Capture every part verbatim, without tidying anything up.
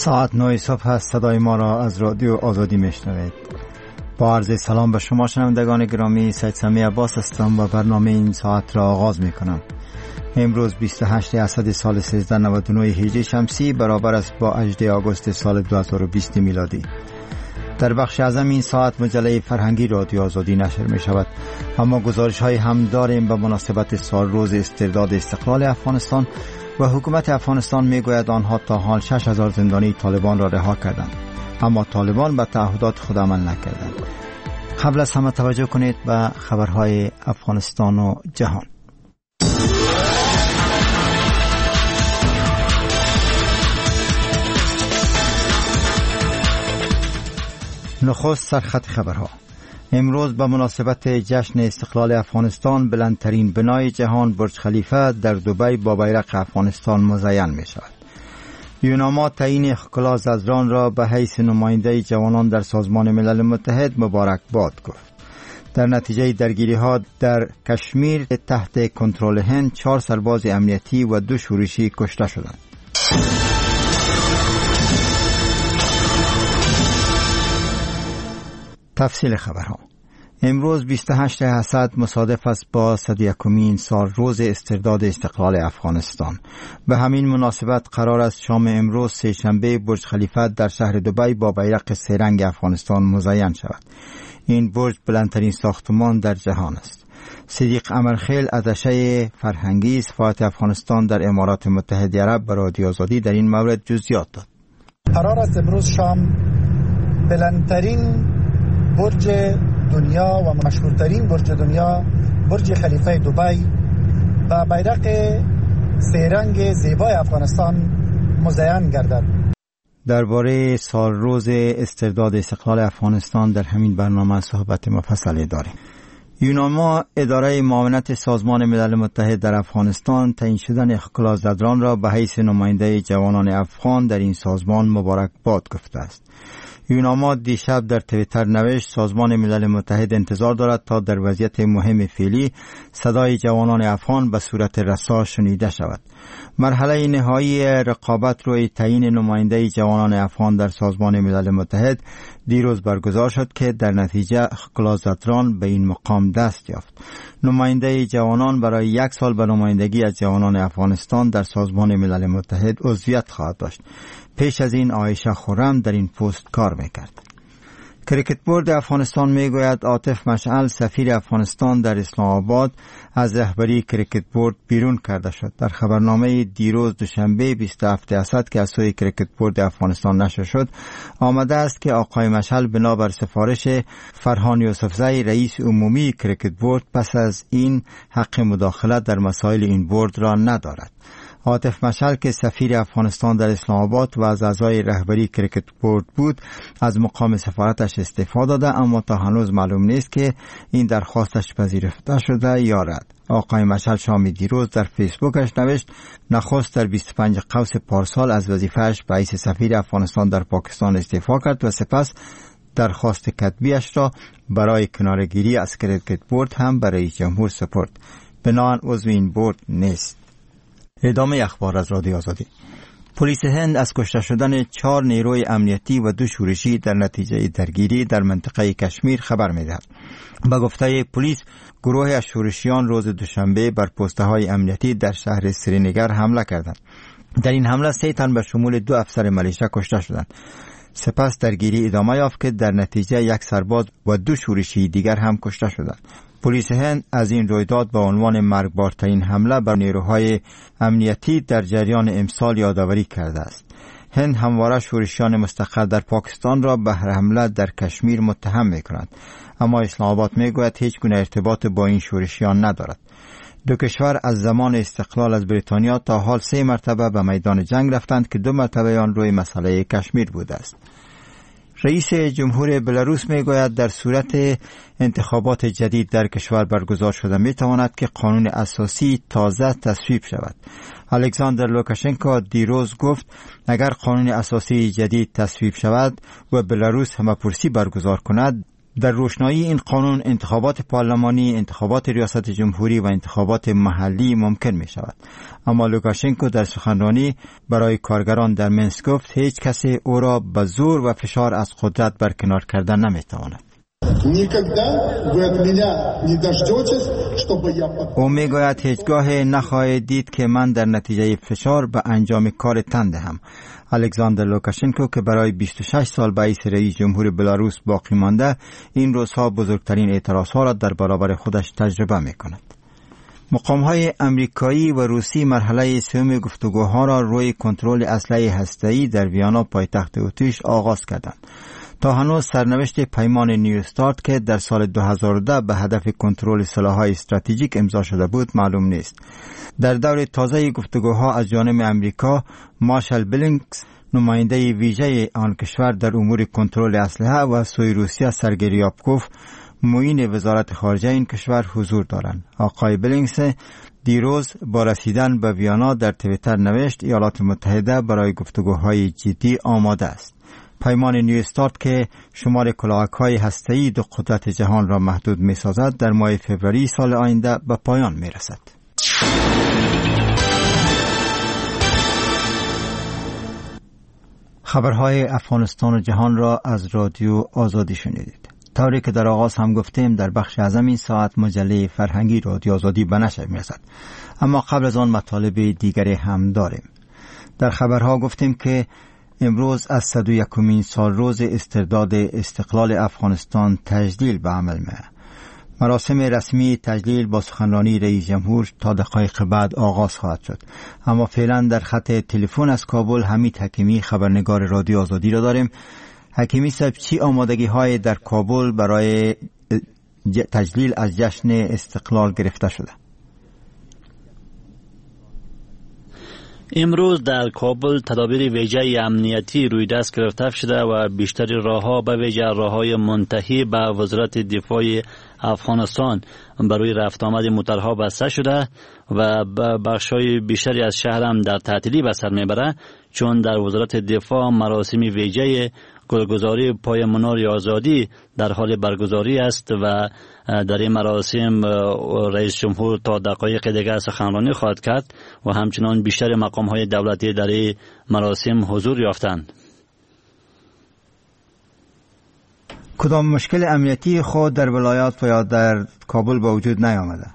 ساعت نه صبح هست. صدای ما را از رادیو آزادی میشنوید. با عرض سلام به شما شنوندگان گرامی، سید سمی عباس هستم و برنامه این ساعت را آغاز میکنم. امروز بیست و هشتم اسد سال سیزده نود و نه هجری شمسی برابر است با هجدهم آگوست سال دو هزار و بیست میلادی. در بخش اعظم این ساعت مجله فرهنگی رادیو آزادی نشر می شود، اما گزارش های هم داریم به مناسبت سال روز استرداد استقلال افغانستان و حکومت افغانستان می گوید آنها تا حال شش هزار زندانی طالبان را رها کردند، اما طالبان به تعهدات خود عمل نکردند. قبل از همه توجه کنید به خبرهای افغانستان و جهان. نخست سرخط خبرها. امروز به مناسبت جشن استقلال افغانستان بلندترین بنای جهان برج خلیفه در دبی با بیرق افغانستان مزین می شود. یوناما تعیین خکلا زدران را به حیث نماینده جوانان در سازمان ملل متحد مبارکباد گفت. در نتیجه درگیری ها در کشمیر تحت کنترل هند چهار سرباز امنیتی و دو شورشی کشته شدند. تفصیل خبرها. امروز بیست و هشتم اسد مصادف است با صد و یکمین سال روز استرداد استقلال افغانستان. به همین مناسبت قرار است شام امروز سه شنبه برج خلیفه در شهر دبی با بیرق سه رنگ افغانستان مزین شود. این برج بلندترین ساختمان در جهان است. صدیق امرخیل اتشه فرهنگی سفارت افغانستان در امارات متحده عرب به رادیو آزادی در این مورد جزئیات داد. قرار است امروز شام بلندترین برج دنیا و مشهورترین برج دنیا برج خلیفه دبی با بیرق سه رنگ زیبای افغانستان مزین گردد. درباره سال روز استرداد استقلال افغانستان در همین برنامه صحبت مفصلی داریم. یوناما اداره معاونت سازمان ملل متحد در افغانستان تعیین شدن خکلا زدران را به حیث نماینده جوانان افغان در این سازمان مبارکباد گفته است. یوناما دیشب در توییتر نوشت سازمان ملل متحد انتظار دارد تا در وضعیت مهم فعلی صدای جوانان افغان به صورت رسا شنیده شود. مرحله نهایی رقابت روی تعیین نماینده جوانان افغان در سازمان ملل متحد دیروز برگزار شد که در نتیجه خکلا زدران به این مقام دست یافت. نماینده جوانان برای یک سال به نمایندگی از جوانان افغانستان در سازمان ملل متحد عضویت خواهد داشت. پیش از این عایشه خرم در این پست کار میکرد. کریکت بورد افغانستان میگوید عاطف مشعل سفیر افغانستان در اسلام آباد از رهبری کریکت بورد بیرون کرده شد. در خبرنامه دیروز دوشنبه بیست و هفتم اسد که از سوی کریکت بورد افغانستان نشر شد آمده است که آقای مشعل بنابر سفارش فرهان یوسفزی رئیس عمومی کریکت بورد پس از این حق مداخلت در مسائل این بورد را ندارد. عاطف مشعل که سفیر افغانستان در اسلام آباد و از اعضای رهبری کریکت بورد بود از مقام سفارتش استعفا داده، اما تا هنوز معلوم نیست که این درخواستش پذیرفته شده یا رد. آقای مشعل شام دیروز در فیسبوکش نوشت نخست در بیست و پنجم قوس پارسال از وظیفه‌اش به حیث سفیر افغانستان در پاکستان استعفا کرد و سپس درخواست کتبیش را برای کنارگیری از کریکت بورد هم به رئیس جمهور سپرد. بنابراین عضو این بورد نیست. ادامه اخبار از رادیو آزادی. پلیس هند از کشته شدن چهار نیروی امنیتی و دو شورشی در نتیجه درگیری در منطقه کشمیر خبر می‌دهد. به گفته پلیس گروه از شورشیان روز دوشنبه بر پست‌های امنیتی در شهر سرینگر حمله کردند. در این حمله سه تن به شمول دو افسر ملیشه کشته شدند. سپس درگیری ادامه یافت که در نتیجه یک سرباز و دو شورشی دیگر هم کشته شدند. پلیس هند از این رویداد به عنوان مرگبارترین حمله بر نیروهای امنیتی در جریان امسال یادآوری کرده است. هند همواره شورشیان مستقر در پاکستان را به حمله در کشمیر متهم می‌کند، اما اسلام آباد می‌گوید هیچ گونه ارتباط با این شورشیان ندارد. دو کشور از زمان استقلال از بریتانیا تا حال سه مرتبه به میدان جنگ رفتند که دو مرتبه آن روی مسئله کشمیر بوده است. رئیس جمهور بلاروس میگوید در صورت انتخابات جدید در کشور برگزار شده میتواند که قانون اساسی تازه تصویب شود. الکساندر لوکاشنکو دیروز گفت اگر قانون اساسی جدید تصویب شود و بلاروس همه‌پرسی برگزار کند در روشنایی این قانون انتخابات پارلمانی، انتخابات ریاست جمهوری و انتخابات محلی ممکن می شود. اما لوکاشنکو در سخنرانی برای کارگران در منسک گفت هیچ کسی او را به زور و فشار از قدرت برکنار کردن نمی تواند. او می گوید هیچگاه نخواهید دید که من در نتیجه فشار به انجام کار تن دهم. الکساندر لوکاشنکو که برای بیست و شش سال رئیس رئیس جمهور بلاروس باقی مانده، این روزها بزرگترین اعتراضها را در برابر خودش تجربه می کند. مقام‌های امریکایی و روسی مرحله سوم گفتگوها را روی کنترل اسلحه هسته‌ای در ویانا پایتخت اتریش آغاز کردند. تا هنوز سرنوشت پیمان نیو استارت که در سال دو هزار و ده به هدف کنترل سلاح‌های استراتژیک امضا شده بود معلوم نیست. در دور تازه گفتگوها از جانب امریکا، مارشال بلینکس نماینده ویژه آن کشور در امور کنترل اسلحه و سوی روسیه سرگئی ریابکوف معین وزارت خارجه این کشور حضور دارند. آقای بلینکس دیروز با رسیدن به ویانا در توییتر نوشت ایالات متحده برای گفتگوهای جدی آماده است. پیمان نیو استارت که شمار کلاهک‌های هسته‌ای دو قدرت جهان را محدود می‌سازد در ماه فوریه سال آینده به پایان می‌رسد. خبرهای افغانستان و جهان را از رادیو آزادی شنیدید. طوری که در آغاز هم گفتیم در بخش اعظم این ساعت مجله فرهنگی رادیو آزادی به نشر می‌رسد. اما قبل از آن مطالب دیگری هم داریم. در خبرها گفتیم که امروز از صد و یکمین سال روز استرداد استقلال افغانستان تجلیل به عمل می‌آید. مراسم رسمی تجلیل با سخنرانی رئیس جمهور تا دقایق بعد آغاز خواهد شد. اما فعلا در خط تلفن از کابل حمید حکیمی خبرنگار رادیو آزادی را داریم. حکیمی صاحب، چی آمادگی های در کابل برای تجلیل از جشن استقلال گرفته شده؟ امروز در کابل تدابیر ویژه امنیتی روی دست گرفته شده و بیشتر راه‌ها به ویژه راه‌های منتهی به وزارت دفاع افغانستان برای رفت آمد موترها بسته شده و بخش‌های بیشتری از شهر هم در تعطیلی به سر میبره، چون در وزارت دفاع مراسم ویژه گلگذاری پای منار آزادی در حال برگزاری است و در این مراسم رئیس جمهور تا دقایق دیگر سخنرانی خواهد کرد و همچنان بیشتر مقام‌های دولتی در این مراسم حضور یافتند. کدام مشکل امنیتی خود در ولایات و یا در کابل با وجود نیامده؟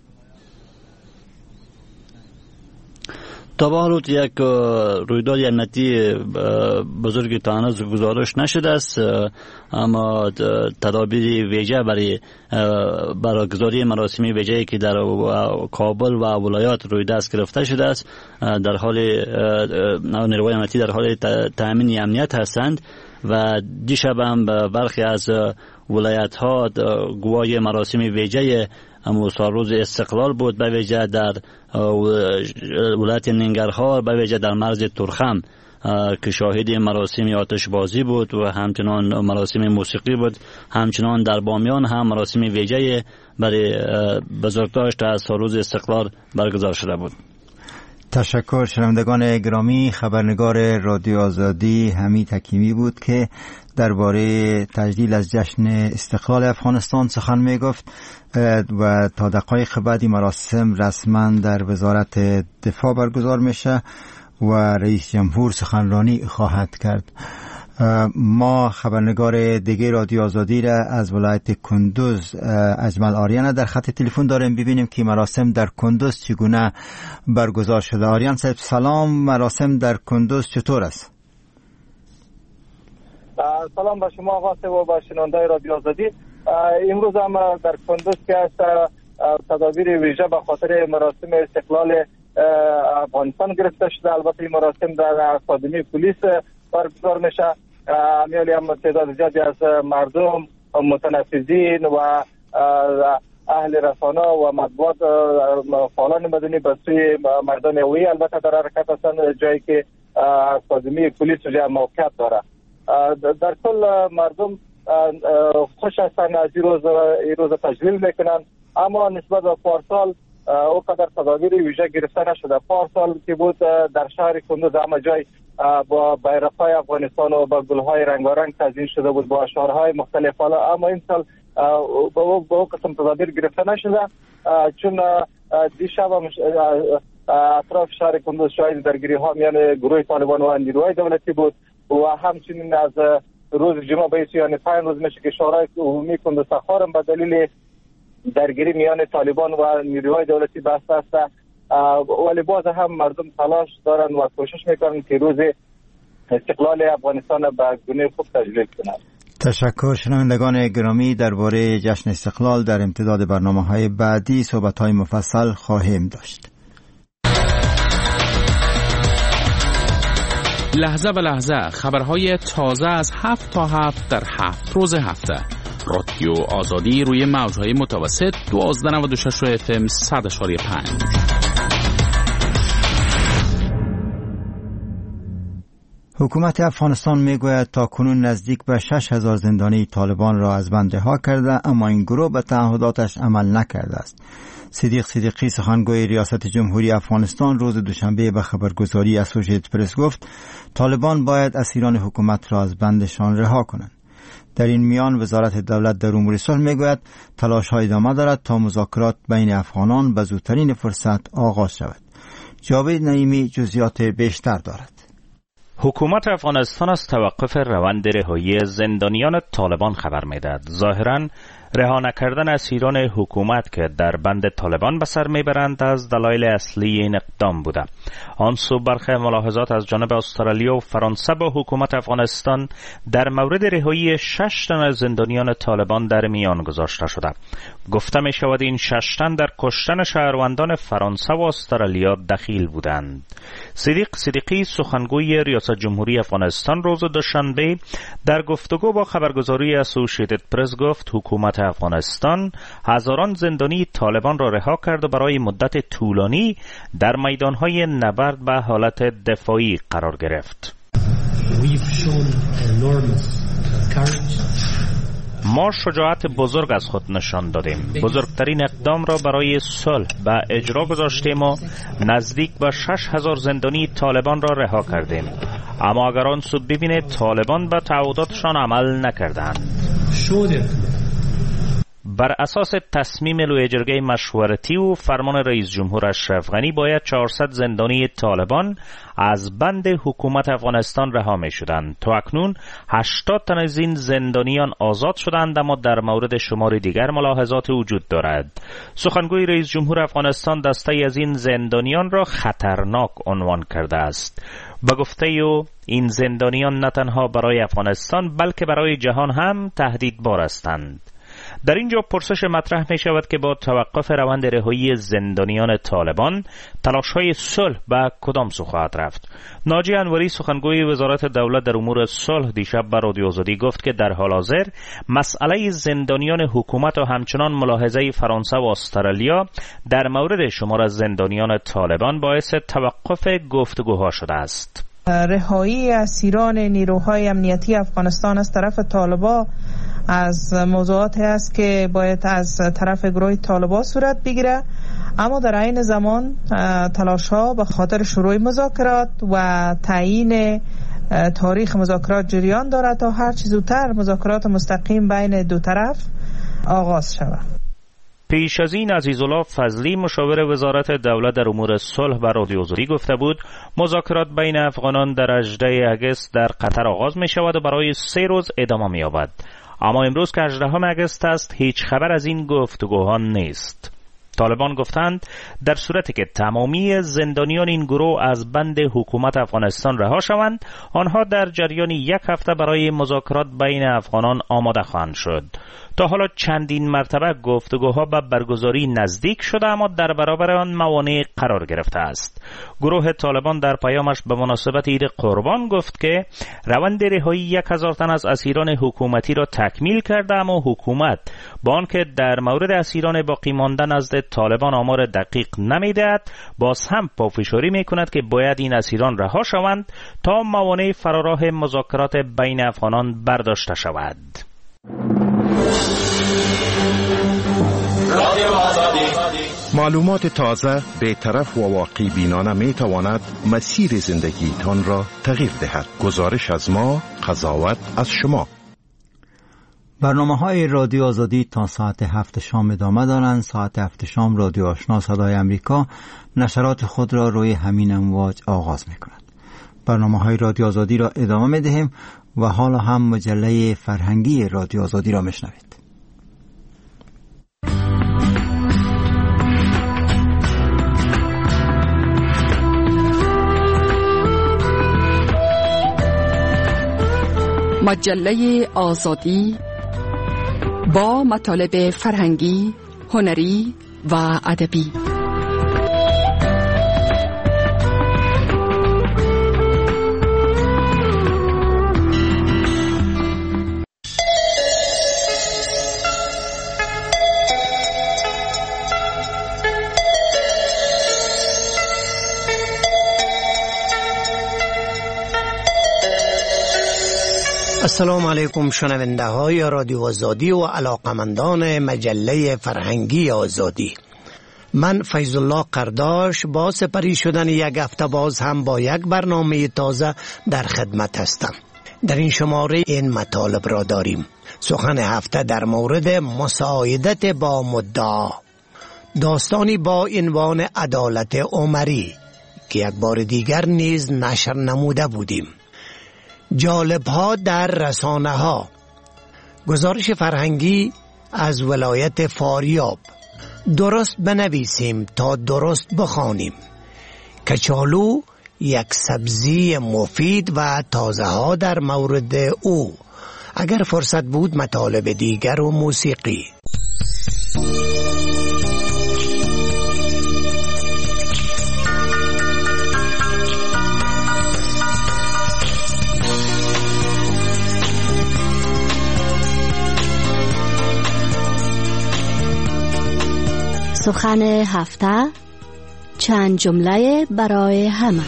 تا به حال یک رویداد امنیتی بزرگی تا هنوز گزارش نشده است، اما تدابیر ویژه برای برگزاری مراسم ویژه‌ای که در کابل و ولایات روی دست گرفته شده است، در حال نیروهای امنیتی در حال تامین امنیت هستند و دیشب هم برخی از ولایت ها گواهی مراسم ویژه روز استقلال بود، به ویژه در ولایت ننگرهار، به ویژه در مرز ترخم که شاهد مراسم آتش بازی بود و همچنان مراسم موسیقی بود. همچنان در بامیان هم مراسم ویژه برای بزرگداشت از روز استقلال برگزار شده بود. تشکر. شنوندگان گرامی، خبرنگار رادیو آزادی حمید حکیمی بود که درباره تجلیل از جشن استقلال افغانستان سخن می گفت و تا دقایق بعدی مراسم رسما در وزارت دفاع برگزار میشه و رئیس جمهور سخنرانی خواهد کرد. ما خبرنگار دیگه رادیو آزادی را از ولایت کندوز اجمل آریان در خط تلفن داریم، ببینیم که مراسم در کندوز چگونه برگزار شده. آریان صاحب سلام، مراسم در کندوز چطور است؟ سلام به شما آقا و به شنوندگان رادیو آزادی. امروز هم در کندوز که است تدابیر ویژه به خاطر مراسم استقلال افغانستان گرفته شده. البته این مراسم در اکادمی پلیس برگزار میشه. امیالی هم تعداد زیادی از مردم، متنفذین و اهل رسانه و مطبوعات فعالان مدنی به سوی میدان هویی البته در حرکت هستند، جایی که اکادمی پلیس جای موقعیت داره. در کل مردم خوش هستند از این روز این روز تجلیل میکنن، اما نسبت به پارسال اوقدر تدابیر ویژه گرفته نشده. پارسال که بود در شهر کندوز همه جای با بیرق‌های افغانستان و با گل‌های رنگارنگ تزیین شده بود با شعارهای مختلف، اما این سال با او قسم تدابیر گرفته نشده، چون دیشب اطراف شهر کندوز شاهد درگیری ها میان گروه طالبان و نیروهای دولتی بود و همچنین از روز جمعه به یعنی پنج روز میشه که شورای عمومی کندوز تخارم به دلیل درگیری میان طالبان و نیروهای دولتی بسته است، ولی باز هم مردم تلاش دارن و کوشش میکنن که روز استقلال افغانستان به گونه خوب تجلیل کنند. تشکر. شنوندگان گرامی، درباره جشن استقلال در امتداد برنامه‌های بعدی صحبت‌های مفصل خواهیم داشت. لحظه به لحظه خبرهای تازه از هفت تا هفت در هفت روز هفته. رادیو آزادی روی موج‌های متوسط دوازده نود و شش اف ام صد و پنج. حکومت افغانستان میگوید تا کنون نزدیک به شش هزار زندانی طالبان را از بند رها کرده، اما این گروه به تعهداتش عمل نکرده است. صدیق صدیقی سخنگوی ریاست جمهوری افغانستان روز دوشنبه به خبرگزاری اسوسییتد پرس گفت طالبان باید اسیران حکومت را از بندشان رها کنند. در این میان وزارت دولت در امور صلح میگوید تلاش‌ها ادامه دارد تا مذاکرات بین افغانان به زودترین فرصت آغاز شود. جاوید نعیمی جزئیات بیشتر دارد. حکومت افغانستان از توقف روند رهایی زندانیان طالبان خبر میدهد. ظاهراً رها نکردن اسیران حکومت که در بند طالبان به سر میبرند از دلایل اصلی این اقدام بوده. آن سو برخی ملاحظات از جانب استرالیا و فرانسه با حکومت افغانستان در مورد رهایی شش تن از زندانیان طالبان در میان گذاشته شده. گفته می شود این شش تن در کشتن شهروندان فرانسه و استرالیا دخیل بودند. صدیق صدیقی سخنگوی ریاست جمهوری افغانستان روز دوشنبه در گفتگو با خبرگزاری اسوسییتد پرس گفت حکومت افغانستان هزاران زندانی طالبان را رها کرد و برای مدت طولانی در میدانهای نبرد به حالت دفاعی قرار گرفت. ما شجاعت بزرگ از خود نشان دادیم. بزرگترین اقدام را برای صلح به اجرا گذاشتیم و نزدیک به شش هزار زندانی طالبان را رها کردیم. اما اگر آن سو ببینید طالبان به تعهداتشان عمل نکردند. بر اساس تصمیم لویجرگه مشورتی و فرمان رئیس جمهور اشرف غنی باید چهارصد زندانی طالبان از بند حکومت افغانستان رها می شدند. تا اکنون هشتاد تن از این زندانیان آزاد شدند، اما در مورد شمار دیگر ملاحظات وجود دارد. سخنگوی رئیس جمهور افغانستان دسته از این زندانیان را خطرناک عنوان کرده است. با گفته او این زندانیان نه تنها برای افغانستان بلکه برای جهان هم تهدیدبار هستند. در اینجا پرسش مطرح می شود که با توقف روند رهایی زندانیان طالبان تلاش‌های صلح به کدام سو خواهد رفت؟ ناجی انوری سخنگوی وزارت دولت در امور صلح دیشب به رادیو آزادی گفت که در حال حاضر مسئله زندانیان حکومت و همچنان ملاحظه فرانسه و استرالیا در مورد شمار از زندانیان طالبان باعث توقف گفتگوها شده است. رهایی اسیران نیروهای امنیتی افغانستان از طرف طالبان از موضوعاتی است که باید از طرف گروه طالبان صورت بگیره، اما در عین زمان تلاش‌ها به خاطر شروع مذاکرات و تعیین تاریخ مذاکرات جریان دارد تا هر چه زودتر مذاکرات مستقیم بین دو طرف آغاز شود. پیش از این عزیزالله فضلی مشاور وزارت دولت در امور صلح به رادیو آزادی گفته بود مذاکرات بین افغانان در هجدهم اگست در قطر آغاز می شود و برای سه روز ادامه می یابد. اما امروز که هجدهم اگست است هیچ خبر از این گفتگوها نیست. طالبان گفتند در صورتی که تمامی زندانیان این گروه از بند حکومت افغانستان رها شوند، آنها در جریان یک هفته برای مذاکرات بین افغانان آماده خواهند شد. تا حالا چندین مرتبه گفتگوها به برگزاری نزدیک شده، اما در برابر آن موانع قرار گرفته است. گروه طالبان در پیامش به مناسبت عید قربان گفت که روند رهایی یک هزار تن از اسیران حکومتی را تکمیل کرده، اما حکومت با آنکه در مورد اسیران باقی مانده نزد طالبان آمار دقیق نمیدهد، باز هم پافشاری میکند که باید این اسیران رها شوند تا موانع فراراه مذاکرات بین افغانان برداشته شود. معلومات تازه به طرف و واقع بینانه می تواند مسیر زندگی تان را تغییر دهد. گزارش از ما، قضاوت از شما. برنامه های رادیو آزادی تا ساعت هفت شام ادامه دارند. ساعت هفت شام رادیو آشنا صدای امریکا نشرات خود را روی همین امواج آغاز می کند. برنامه های رادیو آزادی را ادامه می دهیم و حالا هم مجله فرهنگی رادیو آزادی را می شنوید. مجله آزادی با مطالب فرهنگی، هنری و ادبی. السلام علیکم شنونده های رادیو آزادی و علاقمندان مجله فرهنگی آزادی. من فیض الله قرداش با سپری شدن یک هفته باز هم با یک برنامه تازه در خدمت هستم. در این شماره این مطالب را داریم: سخن هفته در مورد مساعدت با مدعا، داستانی با عنوان عدالت عمری که یک بار دیگر نیز نشر نموده بودیم، جالب ها در رسانه ها، گزارش فرهنگی از ولایت فاریاب، درست بنویسیم تا درست بخوانیم، کچالو یک سبزی مفید و تازه ها در مورد او. اگر فرصت بود مطالب دیگر و موسیقی. سخن هفته، چند جمله برای همه.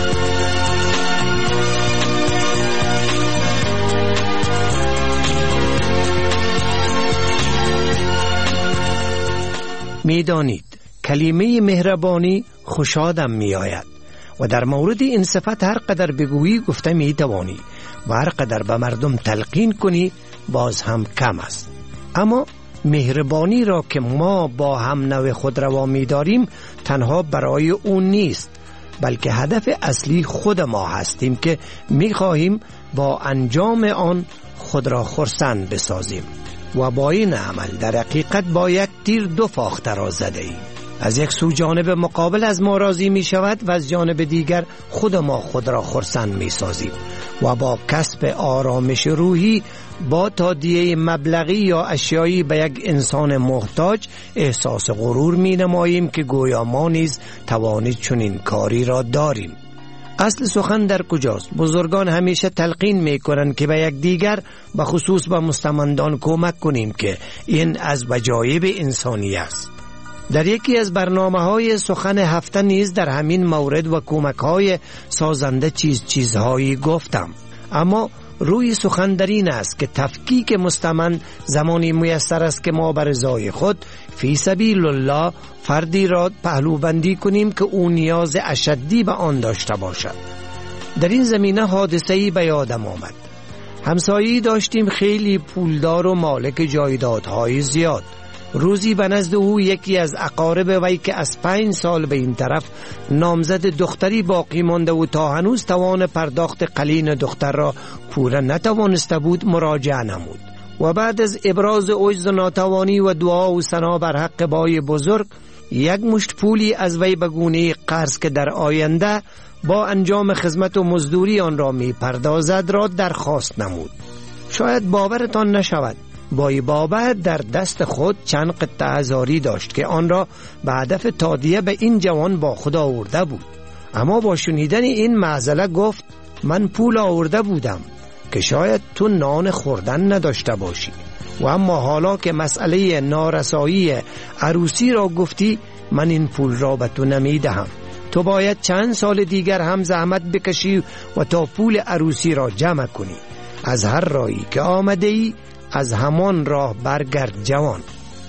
میدانید کلمه مهربانی خوشادم می آید و در مورد این صفت هر قدر بگویی گفته می توانی و هر قدر به مردم تلقین کنی باز هم کم است. اما مهربانی را که ما با هم نوع خود روا می داریم تنها برای اون نیست، بلکه هدف اصلی خود ما هستیم که می خواهیم با انجام آن خود را خرسند بسازیم و با این عمل در حقیقت با یک تیر دو فاخته را زده ایم. از یک سو جانب مقابل از ما راضی می شود و از جانب دیگر خود ما خود را خرسند می سازیم و با کسب آرامش روحی با تادیه مبلغی یا اشیایی به یک انسان محتاج احساس غرور می نماییم که گویا ما نیز توانی چنین کاری را داریم. اصل سخن در کجاست؟ بزرگان همیشه تلقین می کنند که به یک دیگر به خصوص به مستمندان کمک کنیم که این از وجایب انسانی است. در یکی از برنامه های سخن هفته نیز در همین مورد و کمک های سازنده چیز چیزهایی گفتم، اما روی سخن در این است که تفکیک مستمند زمانی میسر است که ما بر رضای خود فی سبیل الله فردی را پهلوبندی کنیم که او نیاز اشدی به آن داشته باشد. در این زمینه حادثه‌ای به یادم آمد. همسایه‌ای داشتیم خیلی پولدار و مالک جایدادهای زیاد. روزی به نزد او یکی از اقارب وی که از پنج سال به این طرف نامزد دختری باقی مانده و تا هنوز توان پرداخت قلین دختر را پورا نتوانسته بود مراجعه نمود و بعد از ابراز عجز و ناتوانی و دعا و ثنا بر حق بای بزرگ یک مشت پولی از وی به گونه قرض که در آینده با انجام خدمت و مزدوری آن را می پردازد را درخواست نمود. شاید باورتان نشود، بای بابا در دست خود چند قطعه هزاری داشت که آن را به هدف تادیه به این جوان با خود آورده بود. اما با شنیدن این معضله گفت من پول آورده بودم که شاید تو نان خوردن نداشته باشی و اما حالا که مسئله نارسایی عروسی را گفتی من این پول را به تو نمی دهم. تو باید چند سال دیگر هم زحمت بکشی و تا پول عروسی را جمع کنی. از هر راهی که آمده ای از همان راه برگرد جوان.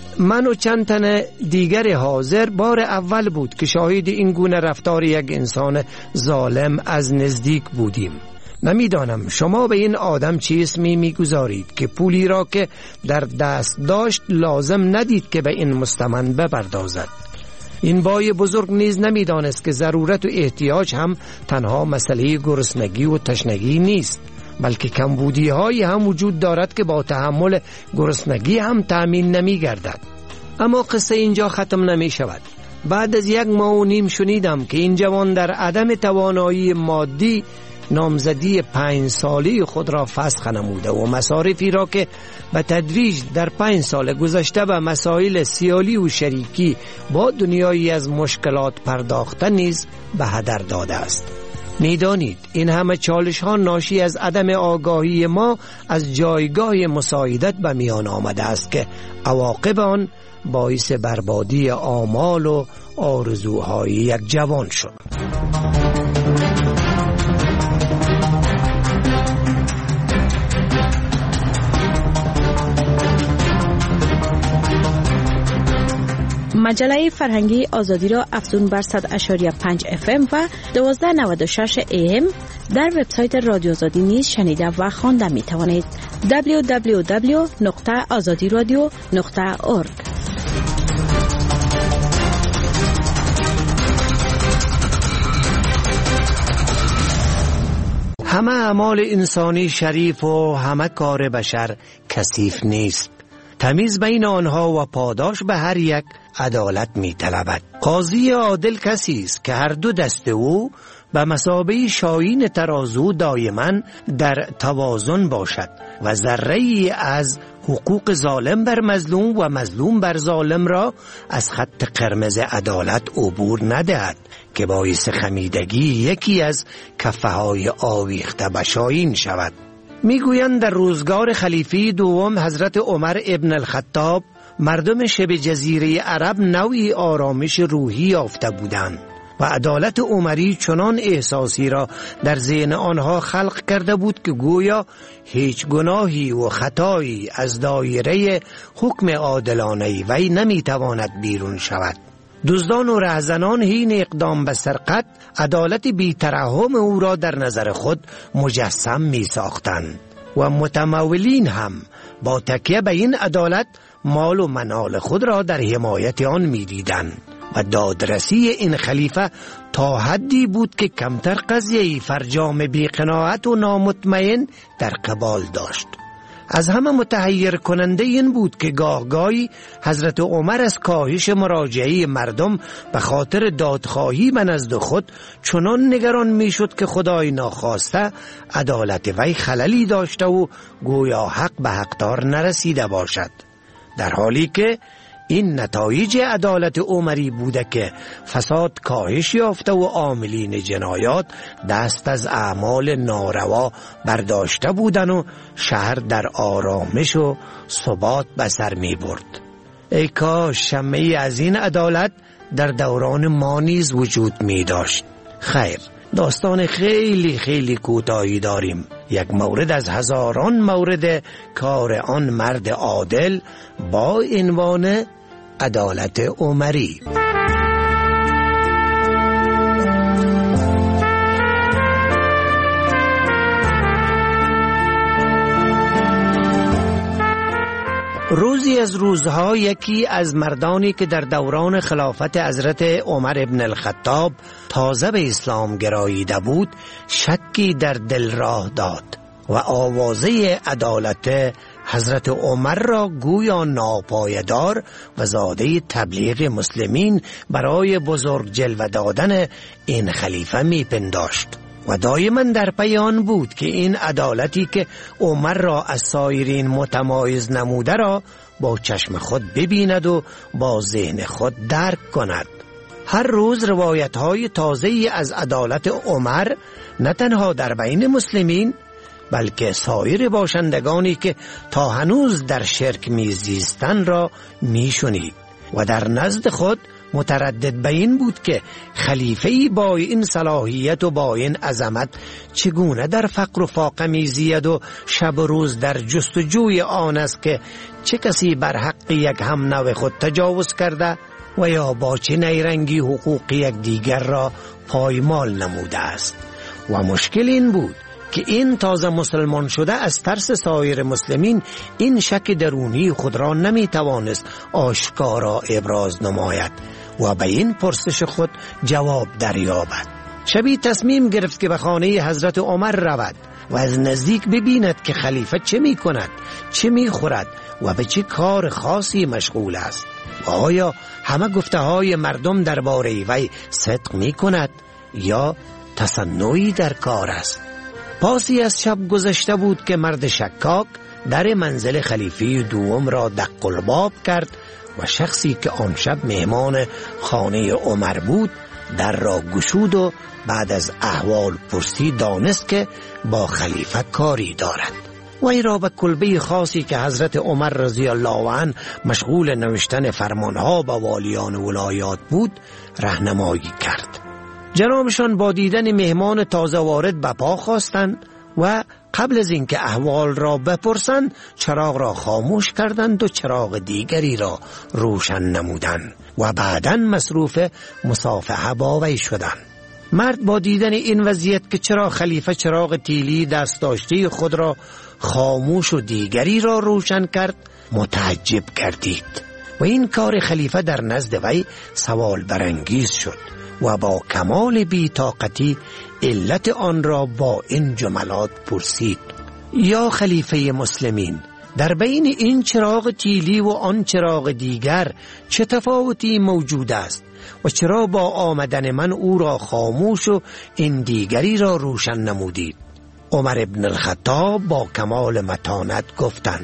من و چند تن دیگر حاضر بار اول بود که شاهد این گونه رفتار یک انسان ظالم از نزدیک بودیم. نمیدانم شما به این آدم چه اسمی میگذارید که پولی را که در دست داشت لازم ندید که به این مستمند بپردازد. این بای بزرگ نیز نمیدانست که ضرورت و احتیاج هم تنها مسئله گرسنگی و تشنگی نیست، بلکه کمبودی های هم وجود دارد که با تحمل گرسنگی هم تأمین نمی گردد. اما قصه اینجا ختم نمی شود. بعد از یک ماه و نیم شنیدم که این جوان در عدم توانایی مادی نامزدی پنج ساله خود را فسخ نموده و مصارفی را که به تدریج در پنج سال گذشته به مسائل سیالی و شریکی با دنیایی از مشکلات پرداخته نیز به هدر داده است. میدانید این همه چالش ها ناشی از عدم آگاهی ما از جایگاه مساعدت به میان آمده است که عواقب آن باعث بربادی آمال و آرزوهای یک جوان شد. مجله فرهنگی آزادی را افزون بر صد اشاری پنج اف ام و دوازده نود و شش ای ام در وبسایت رادیو آزادی نیز شنیده و خوانده می توانید. دبلیو دبلیو دبلیو نقطه آزادی رادیو نقطه اورگ. همه اعمال انسانی شریف و همه کار بشر کثیف نیست. تمیز بین آنها و پاداش به هر یک عدالت می طلبد. قاضی عادل کسی است که هر دو دست او به مثابه شاهین ترازو دائما در توازن باشد و ذره‌ای از حقوق ظالم بر مظلوم و مظلوم بر ظالم را از خط قرمز عدالت عبور ندهد که باعث خمیدگی یکی از کفه‌های آویخته به شاهین شود. میگویند در روزگار خلیفه دوم حضرت عمر ابن الخطاب مردم شبه جزیره عرب نوعی آرامش روحی یافته بودند و عدالت عمری چنان احساسی را در ذهن آنها خلق کرده بود که گویا هیچ گناهی و خطایی از دایره حکم عادلانه وی نمیتواند بیرون شود. دزدان و رهزنان حین اقدام به سرقت عدالت بی‌ترحم او را در نظر خود مجسم می ساختند و متمولین هم با تکیه به این عدالت مال و منال خود را در حمایت آن می دیدند و دادرسی این خلیفه تا حدی بود که کمتر قضیه فرجام بی‌قناعت و نامطمئن در قبال داشت. از همه متحیر کننده این بود که گاهگاهی حضرت عمر از کاهش مراجعه مردم به خاطر دادخواهی به نزد خود چنان نگران می شد که خدای ناخواسته عدالت وی خللی داشته و گویا حق به حقدار نرسیده باشد، در حالی که این نتایج عدالت عمری بوده که فساد کاهش یافته و عاملین جنایات دست از اعمال ناروا برداشته بودن و شهر در آرامش و ثبات به سر می برد. ای کاش شمعی از این عدالت در دوران ما نیز وجود می داشت. خیر، داستان خیلی خیلی کوتاهی داریم. یک مورد از هزاران مورد کار آن مرد عادل با عنوان عدالت عمری. روزی از روزها یکی از مردانی که در دوران خلافت حضرت عمر ابن الخطاب تازه به اسلام گراییده بود شکی در دل راه داد و آوازه عدالت حضرت عمر را گویا ناپایدار و زاده تبلیغ مسلمین برای بزرگ جلوه دادن این خلیفه می پنداشت و دایما در پی آن بود که این عدالتی که عمر را از سایرین متمایز نموده را با چشم خود ببیند و با ذهن خود درک کند. هر روز روایت های تازه‌ای از عدالت عمر نه تنها در بین مسلمین بلکه سایر باشندگانی که تا هنوز در شرک میزیستند را میشنید و در نزد خود متردد به این بود که خلیفه‌ای با این صلاحیت و با این عظمت چگونه در فقر و فاقه میزید و شب و روز در جستجوی آن است که چه کسی بر حق یک هم نوع خود تجاوز کرده و یا با چه نیرنگی حقوق یک دیگر را پایمال نموده است. و مشکل این بود که این تازه مسلمان شده از ترس سایر مسلمین این شک درونی خود را نمی توانست آشکارا ابراز نماید و به این پرسش خود جواب دریابد. شبی تصمیم گرفت که به خانه حضرت عمر رود و از نزدیک ببیند که خلیفه چه می کند، چه می خورد و به چه کار خاصی مشغول است و آیا همه گفته های مردم درباره وی صدق می کند یا تصنعی در کار است. پاسی از شب گذشته بود که مرد شکاک در منزل خلیفه دوم را دق الباب کرد و شخصی که آن شب مهمان خانه عمر بود در را گشود و بعد از احوال پرسی دانست که با خلیفه کاری دارد. وی را به کلبه خاصی که حضرت عمر رضی الله عنه مشغول نوشتن فرمانها به والیان ولایات بود راهنمایی کرد. جنابشان با دیدن مهمان تازه وارد به پا خواستند و قبل از اینکه احوال را بپرسند چراغ را خاموش کردند و چراغ دیگری را روشن نمودند و بعداً مصروف مصافحه با وی شدند. مرد با دیدن این وضعیت که چرا خلیفه چراغ تیلی دست داشته خود را خاموش و دیگری را روشن کرد متعجب گردید و این کار خلیفه در نزد وی سوال برانگیز شد و با کمال بی‌طاقتی علت آن را با این جملات پرسید: یا خلیفه مسلمین، در بین این چراغ تیلی و آن چراغ دیگر چه تفاوتی موجود است و چرا با آمدن من او را خاموش و این دیگری را روشن نمودید؟ عمر ابن الخطاب با کمال متانت گفتند: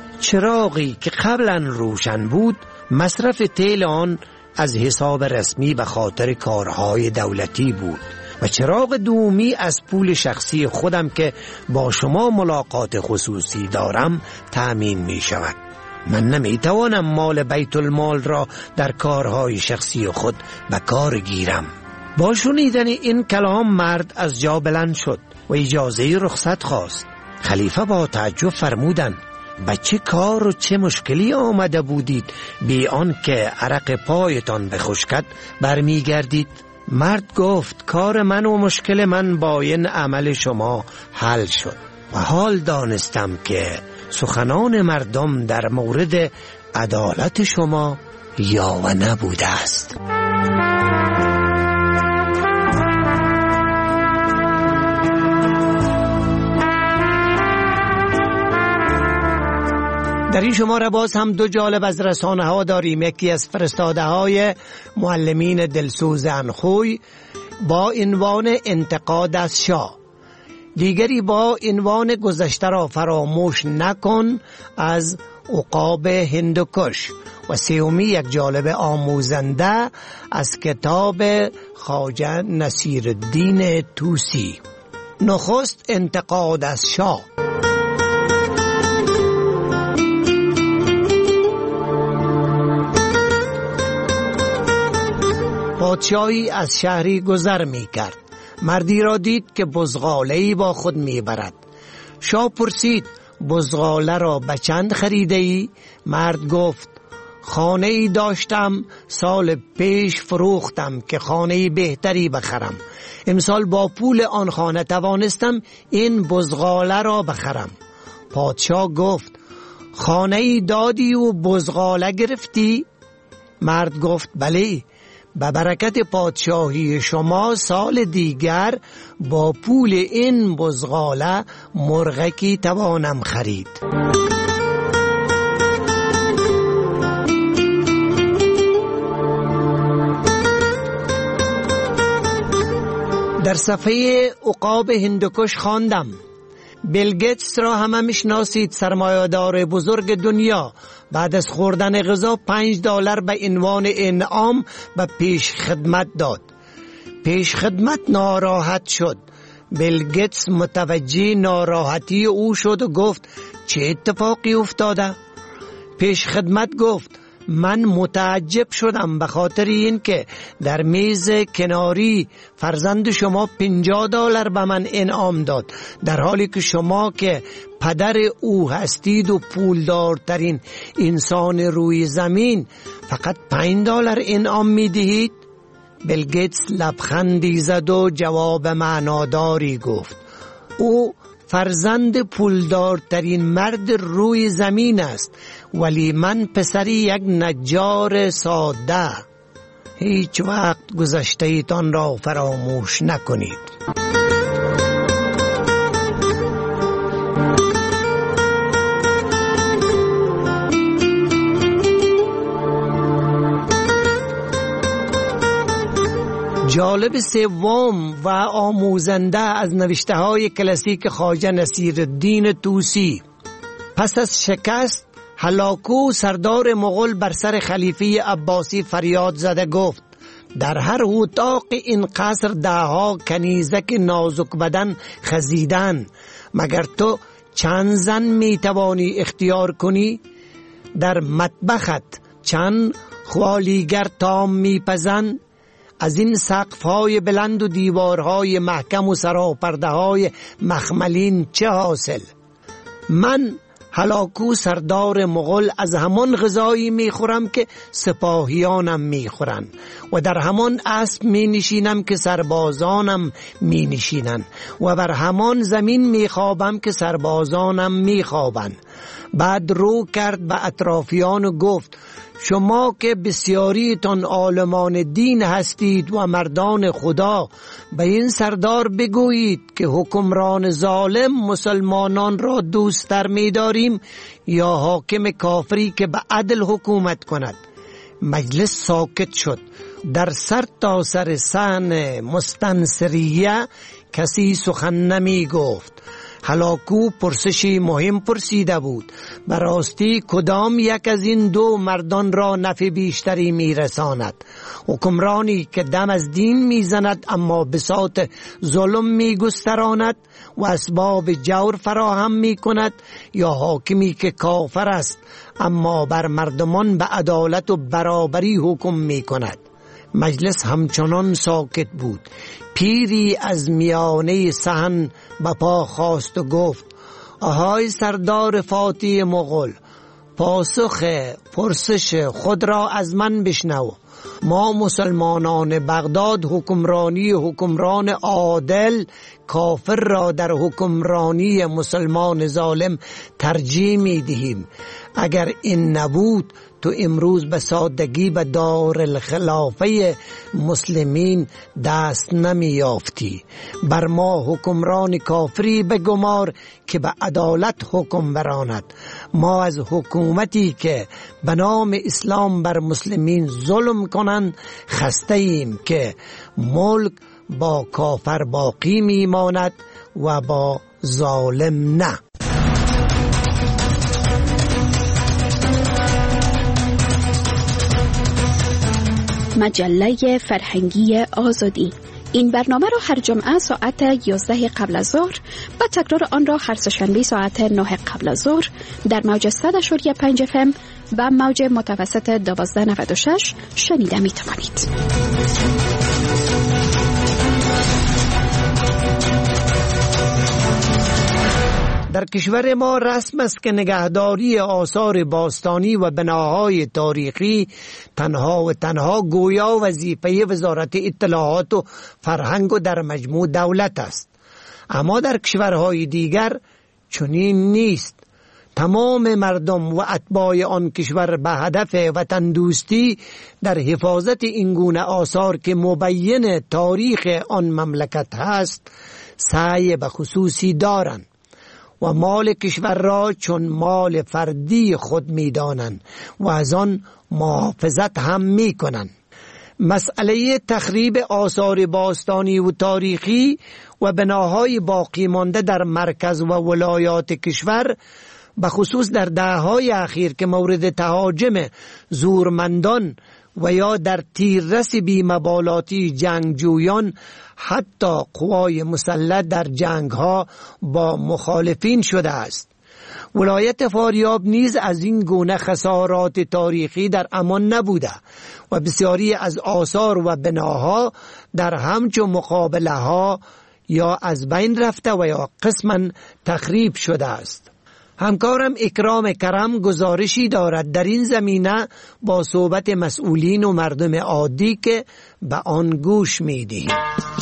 چراغی که قبلا روشن بود مصرف تیل آن از حساب رسمی به خاطر کارهای دولتی بود و چراغ دومی از پول شخصی خودم که با شما ملاقات خصوصی دارم تأمین می شود. من نمی توانم مال بیت المال را در کارهای شخصی خود به کار گیرم. با شنیدن این کلام مرد از جا بلند شد و اجازه رخصت خواست. خلیفه با تعجب فرمودند: به چه کار و چه مشکلی آمده بودید بی آن که عرق پایتان بخشکد برمی گردید؟ مرد گفت: کار من و مشکل من با این عمل شما حل شد و حال دانستم که سخنان مردم در مورد عدالت شما یا و نبوده است. در این شماره باز هم دو جالب از رسانه ها داریم. یکی از فرستاده های معلمین دلسوز انخوی با عنوان انتقاد از شاه، دیگری با عنوان گذشته را فراموش نکن از عقاب هندوکش و سومی یک جالب آموزنده از کتاب خواجه نصیرالدین طوسی. نخست انتقاد از شاه. پادشاهی از شهری گذر می کرد. مردی را دید که بزغاله‌ای با خود می برد. شاه پرسید: بزغاله را به چند خریده ای؟ مرد گفت: خانه ای داشتم، سال پیش فروختم که خانه بهتری بخرم. امسال با پول آن خانه توانستم این بزغاله را بخرم. پادشاه گفت: خانه ای دادی و بزغاله گرفتی؟ مرد گفت: بله، به برکت پادشاهی شما سال دیگر با پول این بزغاله مرغکی توانم خرید. در صفحه عقاب هندوکش خواندم: بیل گیتس را همه میشناسید، سرمایه‌دار بزرگ دنیا. بعد از خوردن غذا پنج دلار به عنوان انعام به پیش خدمت داد. پیش خدمت ناراحت شد. بیل گیتس متوجه ناراحتی او شد و گفت: چه اتفاقی افتاده؟ پیش خدمت گفت: من متعجب شدم به خاطر این که در میز کناری فرزند شما پنجاه دلار به من انعام داد، در حالی که شما که پدر او هستید و پولدارترین انسان روی زمین فقط پنج دلار انعام می دهید. بیل گیتس لبخندی زد و جواب معناداری گفت: او فرزند پولدارترین مرد روی زمین است، ولی من پسری یک نجار ساده. هیچ وقت گذشته ایتان را فراموش نکنید. جالب سوم و آموزنده از نوشته های کلاسیک خواجه نصیرالدین طوسی. پس از شکست هلاکو سردار مغول بر سر خلیفه عباسی فریاد زده گفت: در هر اتاق این قصر دهها کنیزک نازک بدن خزیدن، مگر تو چند زن می توانی اختیار کنی؟ در مطبخت چند خوالیگر تام می پزن؟ از این سقف‌های بلند و دیوارهای محکم و سراپرده‌های مخملین چه حاصل؟ من هلاکو سردار مغول از همان غذایی میخورم که سپاهیانم میخورن و در همان اسب می نشینم که سربازانم می نشینن و بر همان زمین میخوابم که سربازانم میخوابن. بعد رو کرد به اطرافیان و گفت: شما که بسیاریتان عالمان دین هستید و مردان خدا، به این سردار بگویید که حکمران ظالم مسلمانان را دوست‌تر می‌داریم یا حاکم کافری که به عدل حکومت کند. مجلس ساکت شد. در سر تا سر صحن مستنصریه کسی سخن نمی گفت. هلاکو پرسشی مهم پرسیده بود: براستی کدام یک از این دو مردان را نفع بیشتری میرساند؟ حکمرانی که دم از دین میزند اما بساط ظلم میگستراند و اسباب جور فراهم میکند، یا حاکمی که کافر است اما بر مردمان به عدالت و برابری حکم میکند؟ مجلس همچنان ساکت بود. پیری از میانه صحن به پا خاست و گفت: آهای سردار فاتح مغول، پاسخ پرسش خود را از من بشنو. ما مسلمانان بغداد حکمرانی حکمران عادل کافر را در حکمرانی مسلمان ظالم ترجیح می دهیم. اگر این نبود تو امروز به سادگی به دار الخلافه مسلمین دست نمی یافتی. بر ما حکمران کافری بگمار که به عدالت حکم براند. ما از حکومتی که به نام اسلام بر مسلمین ظلم کنند خسته ایم که ملک با کافر باقی می ماند و با ظالم نه. مجله فرهنگی آزادی. این برنامه را هر جمعه ساعت یازده قبل از ظهر و تکرار آن را هر سه‌شنبه ساعت نه قبل از ظهر در موج صد و پنج اف ام و موج متوسط دوازده نود و شش شنیده می توانید. در کشور ما رسم است که نگهداری آثار باستانی و بناهای تاریخی تنها و تنها گویا وظیفه وزارت اطلاعات و فرهنگ و در مجموع دولت است. اما در کشورهای دیگر چنین نیست. تمام مردم و اتباع آن کشور به هدف وطن دوستی در حفاظت این گونه آثار که مبین تاریخ آن مملکت هست سعی به خصوصی دارند و مال کشور را چون مال فردی خود می دانند و از آن محافظت هم می کنند. مسئله تخریب آثار باستانی و تاریخی و بناهای باقی مانده در مرکز و ولایات کشور به خصوص در دهه‌های اخیر که مورد تهاجم زورمندان و یا در تیررس بی‌مبالاتی جنگجویان حتی قوای مسلح در جنگ‌ها با مخالفین شده است. ولایت فاریاب نیز از این گونه خسارات تاریخی در امان نبوده و بسیاری از آثار و بناها در همچو مقابله ها یا از بین رفته و یا قسما تخریب شده است. همکارم اکرام کرم گزارشی دارد در این زمینه با صحبت مسئولین و مردم عادی که به آن گوش می‌دهیم.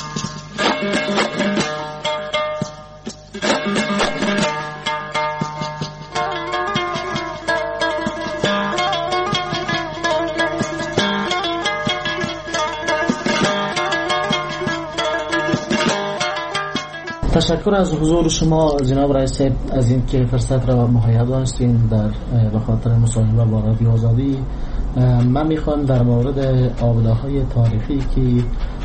تشکر از حضور شما جناب رئیس از این که فرصت را مهیا داشتین در به خاطر مصاحبه با رادیو آزادی. من میخوام در مورد آباده‌های تاریخی که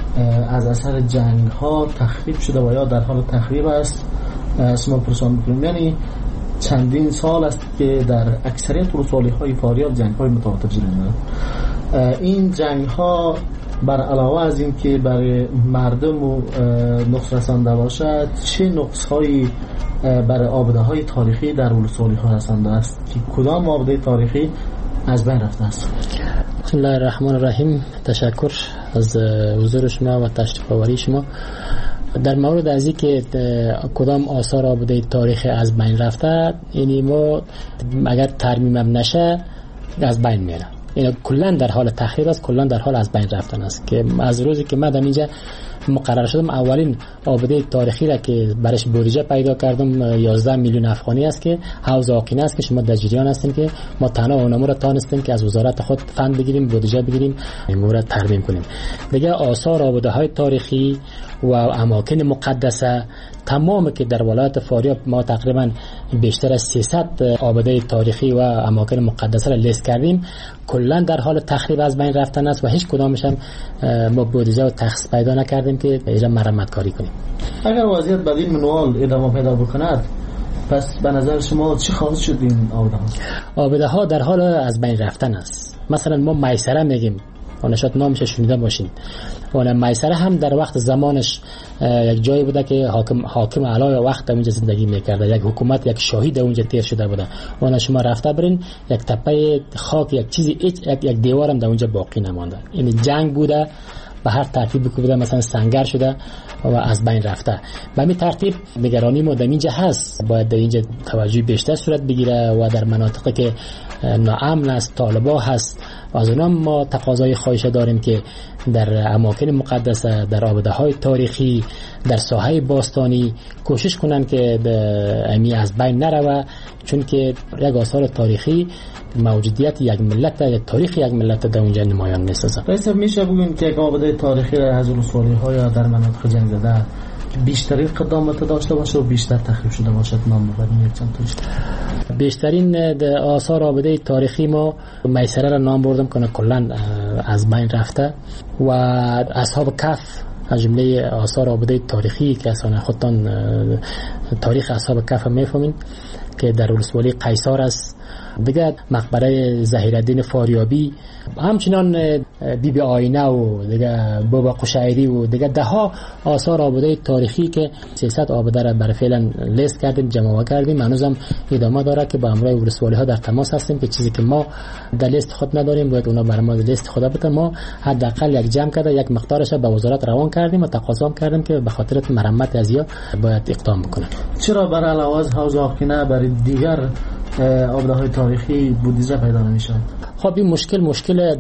از اثر جنگ ها تخریب شده و یا در حال تخریب است شما پرسان بکنیم. یعنی چندین سال است که در اکثریت ولسوالی های فاریاب جنگ های متواتر جلوه می‌رود. این جنگ ها بر علاوه از این که برای مردم و نقص رسانده باشد، چه نقص هایی برای آباده های تاریخی در ولسوالی ها رسانده است که کدام آباده تاریخی از بین رفته است؟ بسم الله الرحمن الرحیم. تشکر از حضور شما و تشریف آوری شما. در مورد از این که کدام آثار آباده تاریخی از بین رفته، یعنی ما اگر ترمیم نشه از بین میره. این کلا در حال تخریب است، کلا در حال از بین رفتن است. که از روزی که من اینجا مقرر شدم اولین آباده تاریخی را که برش بودجه پیدا کردم یازده میلیون افغانی است که حوض آقینه است که شما در جریان هستین که ما تنها اونمو را تانستیم که از وزارت خود فند بگیریم، بودجه بگیریم، این را ترمیم کنیم. دیگه آثار آباده های تاریخی و اماکن مقدسه تمام که در ولایت فاریاب ما تقریبا بیشتر از سیصد آباده تاریخی و اماکن مقدسه را لیست کردیم، کلا در حال تخریب از بین رفتن است و هیچ کدامش هم ما بودجه و تخصیص پیدا نکردیم که ایجا مرمت کاری کنیم. اگر وضعیت بدین منوال ادامه پیدا بکند، پس به نظر شما چی خواهد شد این آباده ها؟ آباده ها در حال از بین رفتن است. مثلا ما میسره میگیم، اون شاید نامش شنیده باشین. اون میسره هم در وقت زمانش یک جایی بوده که حاکم حاکم اعلی وقت اونجا زندگی میکرده، یک حکومت یک شاهد اونجا تیر شده بوده. اون شما رفته برین یک تپه خاک یک چیزی یک یک دیوارم در اونجا باقی نمانده. این جنگ بوده به هر ترتیبی که بوده، مثلا سنگر شده و از بین رفته. به همین ترتیب نگرانی ما در اینجا هست، باید در اینجا توجه بیشتر صورت بگیره و در مناطقی که ناامن است، طالبا هست، از اونها ما تقاضای خواهش داریم که در اماکن مقدسه، در آباده های تاریخی، در ساحه باستانی کوشش کنن که امی از بین نروه، چون که یک آثار تاریخی موجودیت یک ملت یا تاریخ یک ملت در اونجا نمایان می‌سازه. رئیس میشه بگیم که یک آباده تاریخی از ولسوالی های در مناطق جنگ زده بیشترین قدامت داشته باشه و بیشتر تخریب شده باشد، نام ببریم یک چند تاش. بیشترین آثار آباده تاریخی ما میسره را نام بردم که کلا از بین رفته و اصحاب کف از جمله آثار آباده تاریخی که اصلا خودتان تاریخ اصحاب کف میفهمین که در ولسوالی قیصر است. دیگه مقبره ظهیرالدین فاریابی، همچنان بی بی آینه و دیگه بابا قشایری و دیگه ده ها آثار آباده تاریخی که سیصد آباده را برای فعلا لیست کردیم، جمع کردیم. هنوزم ادامه داره که با امروی ولسوالی ها در تماس هستیم که چیزی که ما در لیست خود نداریم باید اونا برای ما لیست خود بده. ما حداقل یک جمع کرده یک مقدارش به وزارت روان کردیم و تقاضا کردیم که به خاطر مرمت ازیا باید اقدام بکنه. چرا برای علاوه از حوض آقینه برای دیگر آباده های تاریخی بودجه پیدا نمیشه؟ خب این مشکل مشکل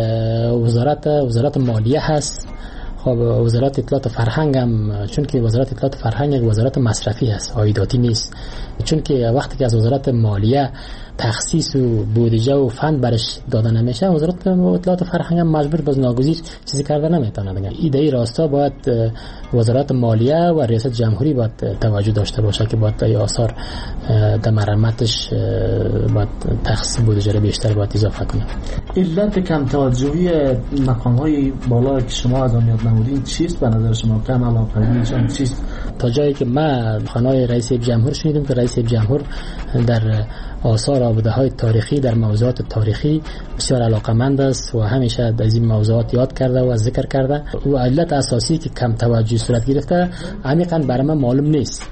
وزارت وزارت مالیه هست. خب وزارت اطلاعات و فرهنگ هم، چون که وزارت اطلاعات و فرهنگ یک وزارت مصرفی هست، عایداتی نیست. چون که وقتی که از وزارت مالیه تخصیص و بودجه و فند برش داده نمیشه، وزارت اطلاعات و فرهنگ هم مجبور باز ناگزیر چیزی کرده نمیتونه دیگه. ایده راستا باید وزارت مالیه و ریاست جمهوری باید توجه داشته باشه که باید ای آثار در مرمتش باید تخصیص بودجه رو بیشتر باید اضافه کنه. علت کم توجهی مقام های بالا که شما از آن یاد نمودین چیست به نظر شما؟ کم علاقه‌ایشان چیست؟ تا جایی که من خانه رئیس جمهور شنیدم که رئیس جمهور در آثار آباده های تاریخی، در موضوعات تاریخی بسیار علاقمند است و همیشه از این موضوعات یاد کرده و ذکر کرده. و علت اساسی که کم توجهی صورت گرفته عمیقا برای من معلوم نیست.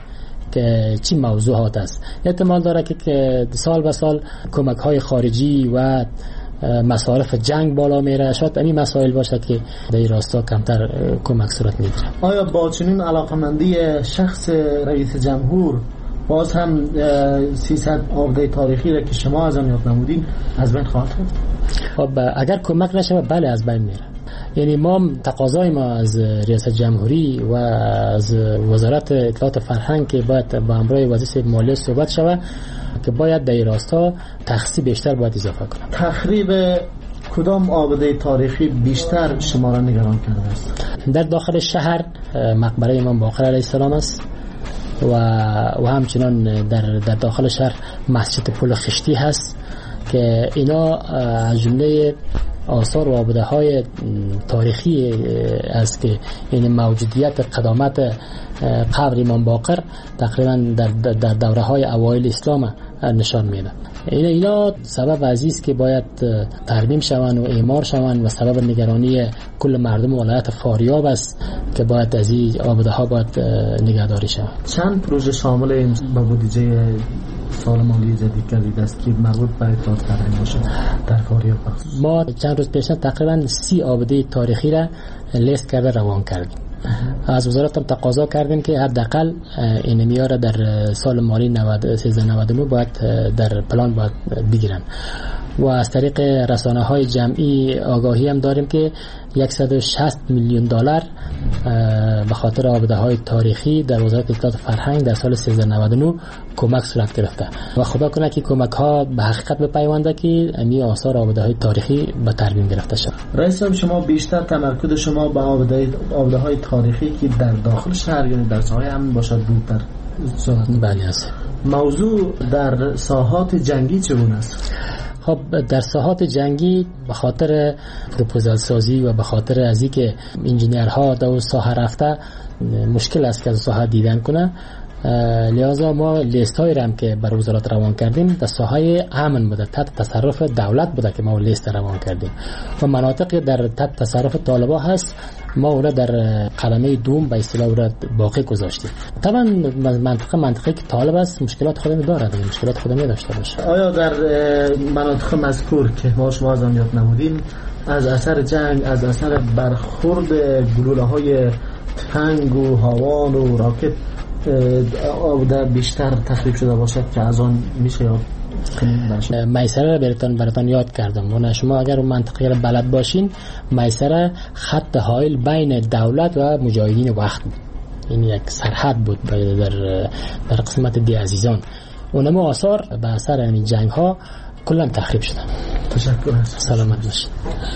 که چی موضوعات است. احتمال داره که سال به سال کمک های خارجی و مصارف جنگ بالا میره، شاید این مسائل باشه که در این راستا کمتر کمک صورت میگیره. آیا با چنین علاقمندی شخص رئیس جمهور باز هم سیصد عقده تاریخی را که شما از آن یاد نمودین از بین خواهد شد؟ خب اگر کمک نشه بله از بین میره. یعنی ما تقاضای ما از ریاست جمهوری و از وزارت اطلاعات فرهنگ که باید با همراه وزیر مالیه صحبت شود که باید در این راستا تخصیص بیشتر باید اضافه کنه. تخریب کدام عابده تاریخی بیشتر شما را نگران کرده است؟ در داخل شهر مقبره امام باقر علیه السلام است و و همچنان در در داخل شهر مسجد پل خشتی هست که اینا از جمله آثار و عابده های تاریخی است که این موجودیت قدامت قبر امام باقر تقریبا در در دوره های اوایل اسلام نشان میده. اینا اینا سبب عزیز که باید ترمیم شوند و اعمار شوند و سبب نگرانی کل مردم ولایت فاریاب است که باید از این عابده ها باید نگهداری شوند. چند پروژه شامل این با بودجه سال مالی جدید کردید است که مربوط به اطلاعات فرهنگی باشه در فاریاب؟ ما چند روز پیش تقریبا سی عابده تاریخی را لیست کرده روان کردیم. از وزارت هم تقاضا کردیم که حداقل این میاره در سال مالی سیزده نود و نه باید در پلان باید بگیرن و از طریق رسانه های جمعی آگاهی هم داریم که صد و شصت میلیون دلار به خاطر عابده های تاریخی در وزارت اطلاعات فرهنگ در سال سیزده نود و نه کمک صورت گرفته و خدا کنه که کمک ها به حقیقت بپیونده که امی آثار عابده های تاریخی به ترمیم گرفته شد. رئیس صاحب شما بیشتر تمرکز شما به عابده عابده های تاریخی که در داخل شهر یعنی در ساحه امن باشد دورتر صحبت بله است. موضوع در ساحات جنگی چگونه است؟ خب در ساحات جنگی به خاطر پروپوزال سازی و به خاطر از اینکه انجینیرها در ساحه رفته مشکل است که از ساحه دیدن کنه، لذا ما لیست هایی هم که بر وزارت روان کردیم در ساحه امن بوده، تحت تصرف دولت بوده که ما لیست روان کردیم و مناطقی در تحت تصرف طالبان هست ما اونا در قدمه دوم به اصطلاح اونا باقی گذاشتیم. طبعا منطقه منطقه که طالب است مشکلات خودم داره دیگه، مشکلات خودم داشته باشه. آیا در مناطق مذکور که ما شما از آن یاد نمودین از اثر جنگ، از اثر برخورد گلوله های تنگ و هاوان و راکت آبده بیشتر تخریب شده باشد که از آن میشه یاد میسره را براتون براتون یاد کردم و شما اگر منطقه را بلد باشین، میسره خط حائل بین دولت و مجاهدین وقت بود، این یک سرحد بود در در قسمت دی عزیزان. اونم آثار به اثر این جنگ ها کلا تخریب شدن. تشکر. سلامت باشید.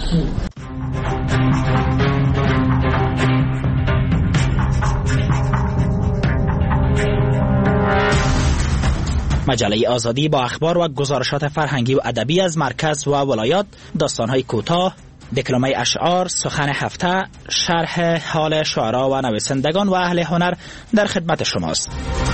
مجله آزادی با اخبار و گزارشات فرهنگی و ادبی از مرکز و ولایات، داستان‌های کوتاه، دکلمه اشعار، سخن هفته، شرح حال شعرا و نویسندگان و اهل هنر در خدمت شماست.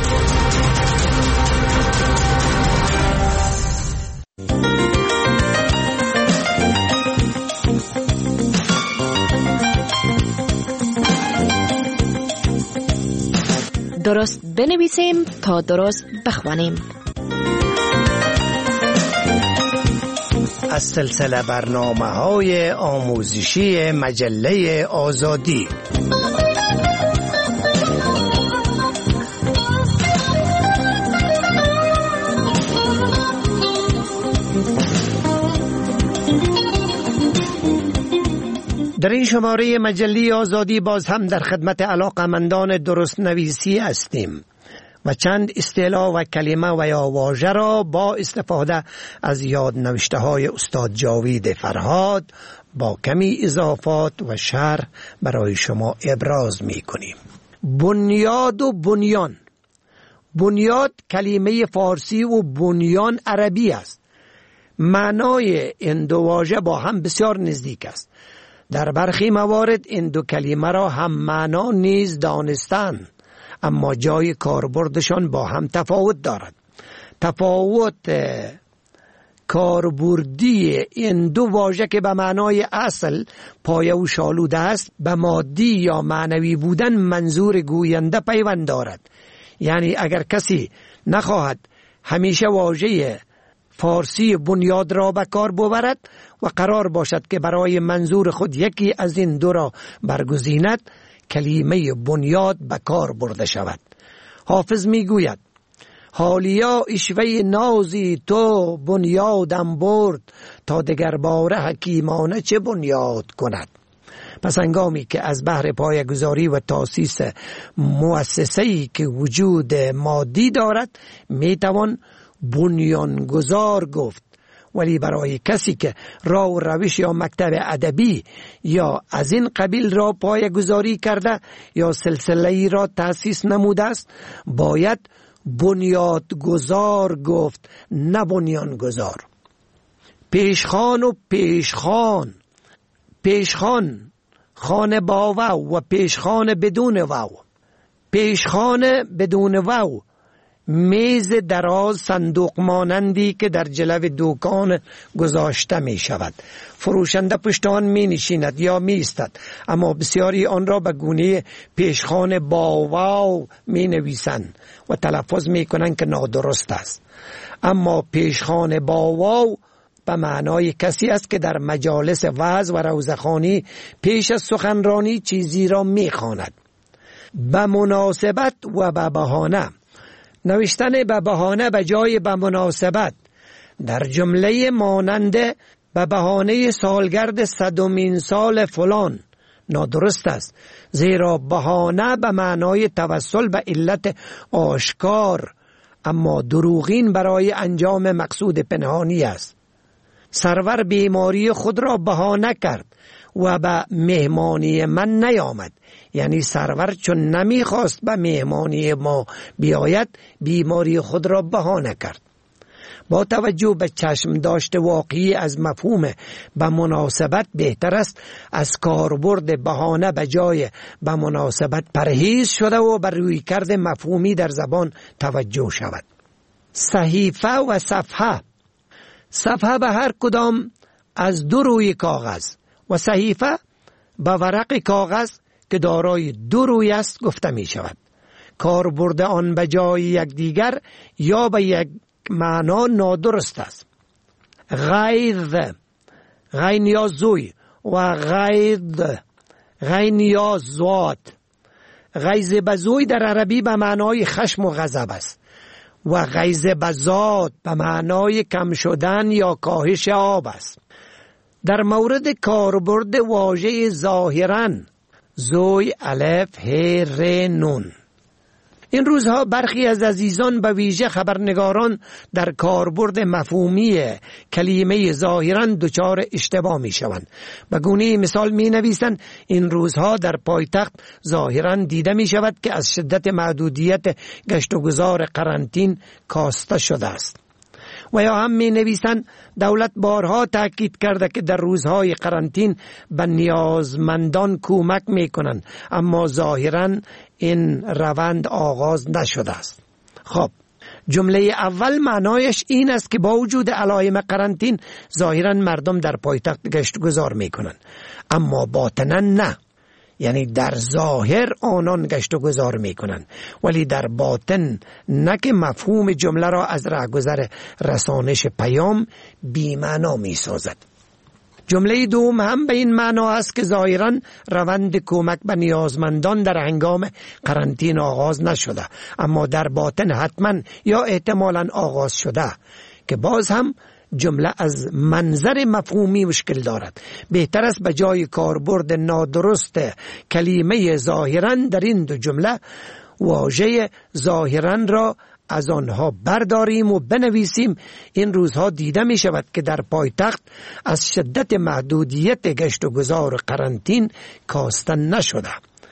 درست بنویسیم تا درست بخوانیم. از سلسله برنامه های آموزشی مجله آزادی. در این شماره مجله آزادی باز هم در خدمت علاقه‌مندان درست نویسی هستیم و چند اصطلاح و کلمه و یا واژه را با استفاده از یاد نوشته های استاد جاوید فرهاد با کمی اضافات و شرح برای شما ابراز می کنیم. بنیاد و بنیان. بنیاد کلمه فارسی و بنیان عربی است. معنای این دو واژه با هم بسیار نزدیک است. در برخی موارد این دو کلمه را هم معنا نیز دانستند، اما جای کاربردشان با هم تفاوت دارد. تفاوت کاربردی این دو واژه که به معنای اصل پایه و شالوده است به مادی یا معنوی بودن منظور گوینده پیوند دارد. یعنی اگر کسی نخواهد همیشه واژه فارسی بنیاد را به کار ببرد و قرار باشد که برای منظور خود یکی از این دو را برگزیند، کلمه بنیاد به کار برده شود. حافظ می گوید حالیا اشوه نازی تو بنیادم برد، تا دگر باره حکیمانه چه بنیاد کند. پس هنگامی که از بحر پایه‌گذاری و تاسیس مؤسسه‌ای که وجود مادی دارد میتوان بنیانگذار گفت، ولی برای کسی که راه و روش یا مکتب ادبی یا از این قبیل را پایه‌گذاری کرده یا سلسله‌ای را تأسیس نموده است، باید بنیادگذار گفت، نه بنیانگذار. پیشخان و پیشخان، پیشخان خانه با واو و پیشخان بدون واو. پیشخان بدون واو میز دراز صندوق مانندی که در جلو دکان گذاشته می شود. فروشنده پشت آن می نشیند یا می ایستد، اما بسیاری آن را به گونه پیشخان با واو می نویسند و تلفظ می کنند که نادرست است. اما پیشخان با واو به معنای کسی است که در مجالس وعظ و روزخوانی پیش از سخنرانی چیزی را می خواند. به مناسبت و به بهانه، نوشتن به بهانه به جای به مناسبت در جمله مانند به بهانه سالگرد صدمین سال فلان نادرست است، زیرا بهانه به معنای توسل به علت آشکار اما دروغین برای انجام مقصود پنهانی است. سرور بیماری خود را بهانه کرد و به مهمانی من نیامد، یعنی سرور چون نمیخواست به مهمانی ما بیاید بیماری خود را بهانه کرد. با توجه به چشم داشته واقعی از مفهوم به مناسبت بهتر است از کاربرد بهانه به جای به مناسبت پرهیز شده و بر روی کرده مفهومی در زبان توجه شود. صحیفه و صفحه، صفحه به هر کدام از دو روی کاغذ و صحیفه به ورق کاغذ که دارای دو روی است گفته می شود. کاربرد آن به جای یکدیگر یا به یک معنا نادرست است. غیظ، غین یا زوی و غیظ، غین یا زواد. غیظ بزوی در عربی به معنای خشم و غضب است و غیظ بزاد به معنای کم شدن یا کاهش آب است. در مورد کاربرد واژه ظاهراً، زوی الف ه ر نون، این روزها برخی از عزیزان به ویژه خبرنگاران در کاربرد مفهومی کلمه ظاهراً دچار اشتباه می شوند. به گونه مثال می نویسند این روزها در پایتخت ظاهراً دیده می شود که از شدت محدودیت گشت و گذار قرنطین کاسته شده است. و یا هم می نویسند دولت بارها تاکید کرده که در روزهای قرنطین به نیازمندان کمک می کنند، اما ظاهراً این روند آغاز نشده است. خب جمله اول معنایش این است که با وجود علائم قرنطین ظاهراً مردم در پایتخت گشت گذار می کنند، اما باطناً نه. یعنی در ظاهر آنان گشت و گذار می کنند ولی در باطن نه، که مفهوم جمله را از رهگذر رسانش پیام بی معنا می سازد. جمله دوم هم به این معنا است که ظاهراً روند کمک به نیازمندان در هنگام قرنطین آغاز نشده، اما در باطن حتما یا احتمالاً آغاز شده، که باز هم جمله از منظر مفهومی مشکل دارد. بهتر است به جای کاربرد نادرست کلمه ظاهراً در این دو جمله واژه ظاهراً را از آنها برداریم و بنویسیم. این روزها دیده می شود که در پایتخت از شدت محدودیت گشت و گذار قرنطین کاسته نشده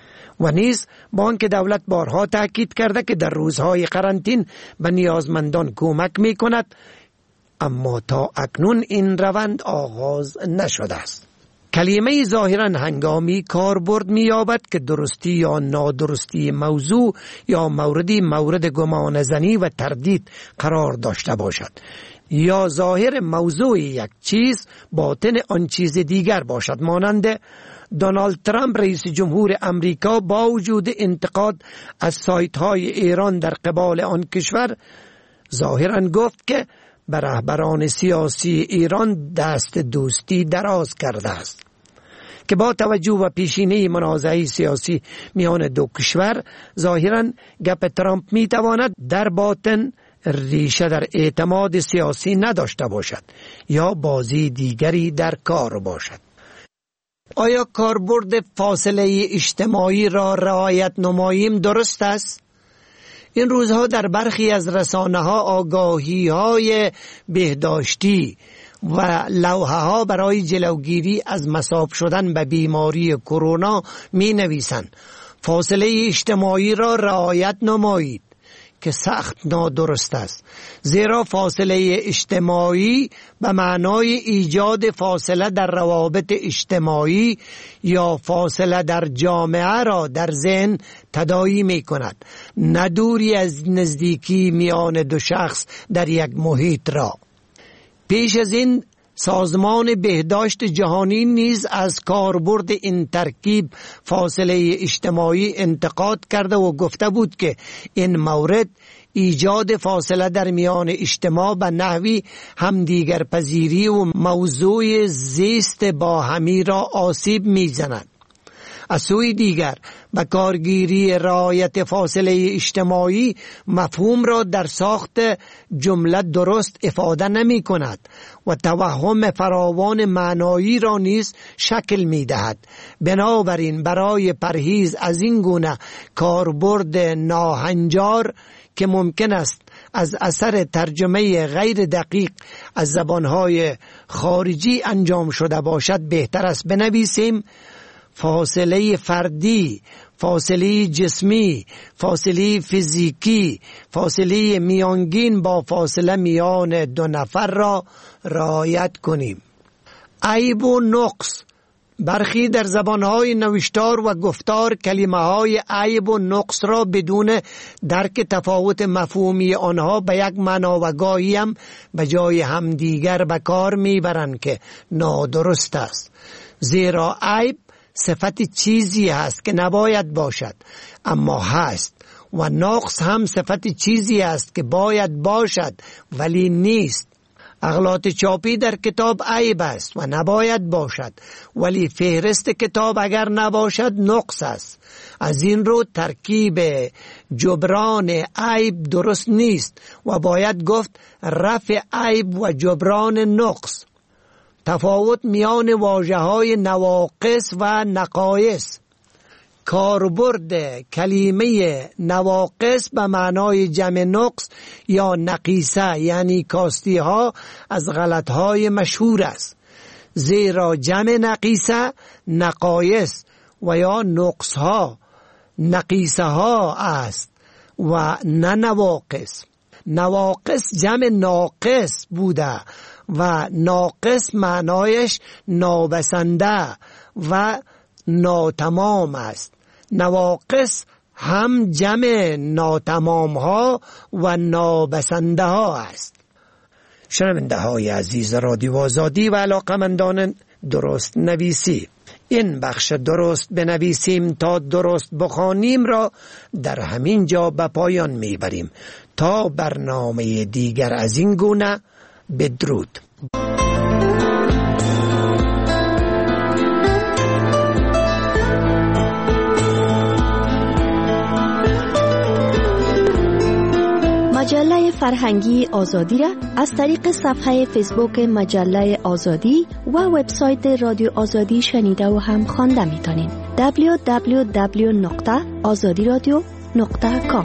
و نیز با آنکه دولت بارها تاکید کرده که در روزهای قرنطین به نیازمندان کمک می کند، اما تا اکنون این روند آغاز نشده است. کلمه ظاهراً هنگامی کاربرد می‌یابد که درستی یا نادرستی موضوع یا موردی مورد گمان زنی و تردید قرار داشته باشد، یا ظاهر موضوع یک چیز باطن آن چیز دیگر باشد. مانند دونالد ترامپ رئیس جمهور امریکا با وجود انتقاد از سایت های ایران در قبال آن کشور ظاهرا گفت که به رهبران سیاسی ایران دست دوستی دراز کرده است که با توجه به پیشینه منازعه سیاسی میان دو کشور ظاهرا گپ ترامپ میتواند در باطن ریشه در اعتماد سیاسی نداشته باشد یا بازی دیگری در کار باشد. آیا کاربرد فاصله اجتماعی را رعایت نماییم درست است؟ این روزها در برخی از رسانه ها آگاهی های بهداشتی و لوحه ها برای جلوگیری از مصاب شدن به بیماری کرونا می نویسند فاصله اجتماعی را رعایت نمایید، که سخت نادرست است، زیرا فاصله اجتماعی به معنای ایجاد فاصله در روابط اجتماعی یا فاصله در جامعه را در ذهن تداعی می کند، نه دوری از نزدیکی میان دو شخص در یک محیط را. پیش از این سازمان بهداشت جهانی نیز از کاربرد این ترکیب فاصله اجتماعی انتقاد کرده و گفته بود که این مورد ایجاد فاصله در میان اجتماع به نحوی همدیگر پذیری و موضوع زیست با همی را آسیب میزند. از سوی دیگر به کارگیری رعایت فاصله اجتماعی مفهوم را در ساخت جمله درست افاده نمی کند و توهم فراوان معنایی را نیز شکل می دهد. بنابراین برای پرهیز از این گونه کاربرد ناهنجار که ممکن است از اثر ترجمه غیر دقیق از زبانهای خارجی انجام شده باشد بهتر است بنویسیم فاصله فردی، فاصله جسمی، فاصله فیزیکی، فاصله میانگین با فاصله میان دو نفر را رعایت کنیم. عیب و نقص. برخی در زبانهای نوشتار و گفتار کلمه های عیب و نقص را بدون درک تفاوت مفهومی آنها به یک معنا و گاهی هم به جای همدیگر به کار میبرند که نادرست است، زیرا عیب صفت چیزی هست که نباید باشد اما هست و نقص هم صفت چیزی است که باید باشد ولی نیست. اغلاط چاپی در کتاب عیب است و نباید باشد، ولی فهرست کتاب اگر نباشد نقص است. از این رو ترکیب جبران عیب درست نیست و باید گفت رفع عیب و جبران نقص. تفاوت میان واژه‌های نواقص و نقایص. کاربرد کلمه نواقص به معنای جمع نقص یا نقیصه یعنی کاستی ها از غلط های مشهور است، زیرا جمع نقیصه نقایص و یا نقص ها نقیصه ها است و نه نواقص. نواقص جمع ناقص بوده و ناقص معنایش نابسنده و ناتمام است. نواقص هم جمع ناتمام ها و نابسنده ها است. شنونده های عزیز رادیو آزادی و علاقمندان درست نویسی، این بخش درست بنویسیم تا درست بخوانیم را در همین جا به پایان میبریم. تا برنامه دیگر از این گونه، بدرود. مجله فرهنگی آزادی را از طریق صفحه فیسبوک مجله آزادی و وبسایت رادیو آزادی شنیده و هم خوانده میتونید. دبلیو دبلیو دبلیو نقطه آزادی رادیو نقطه کام.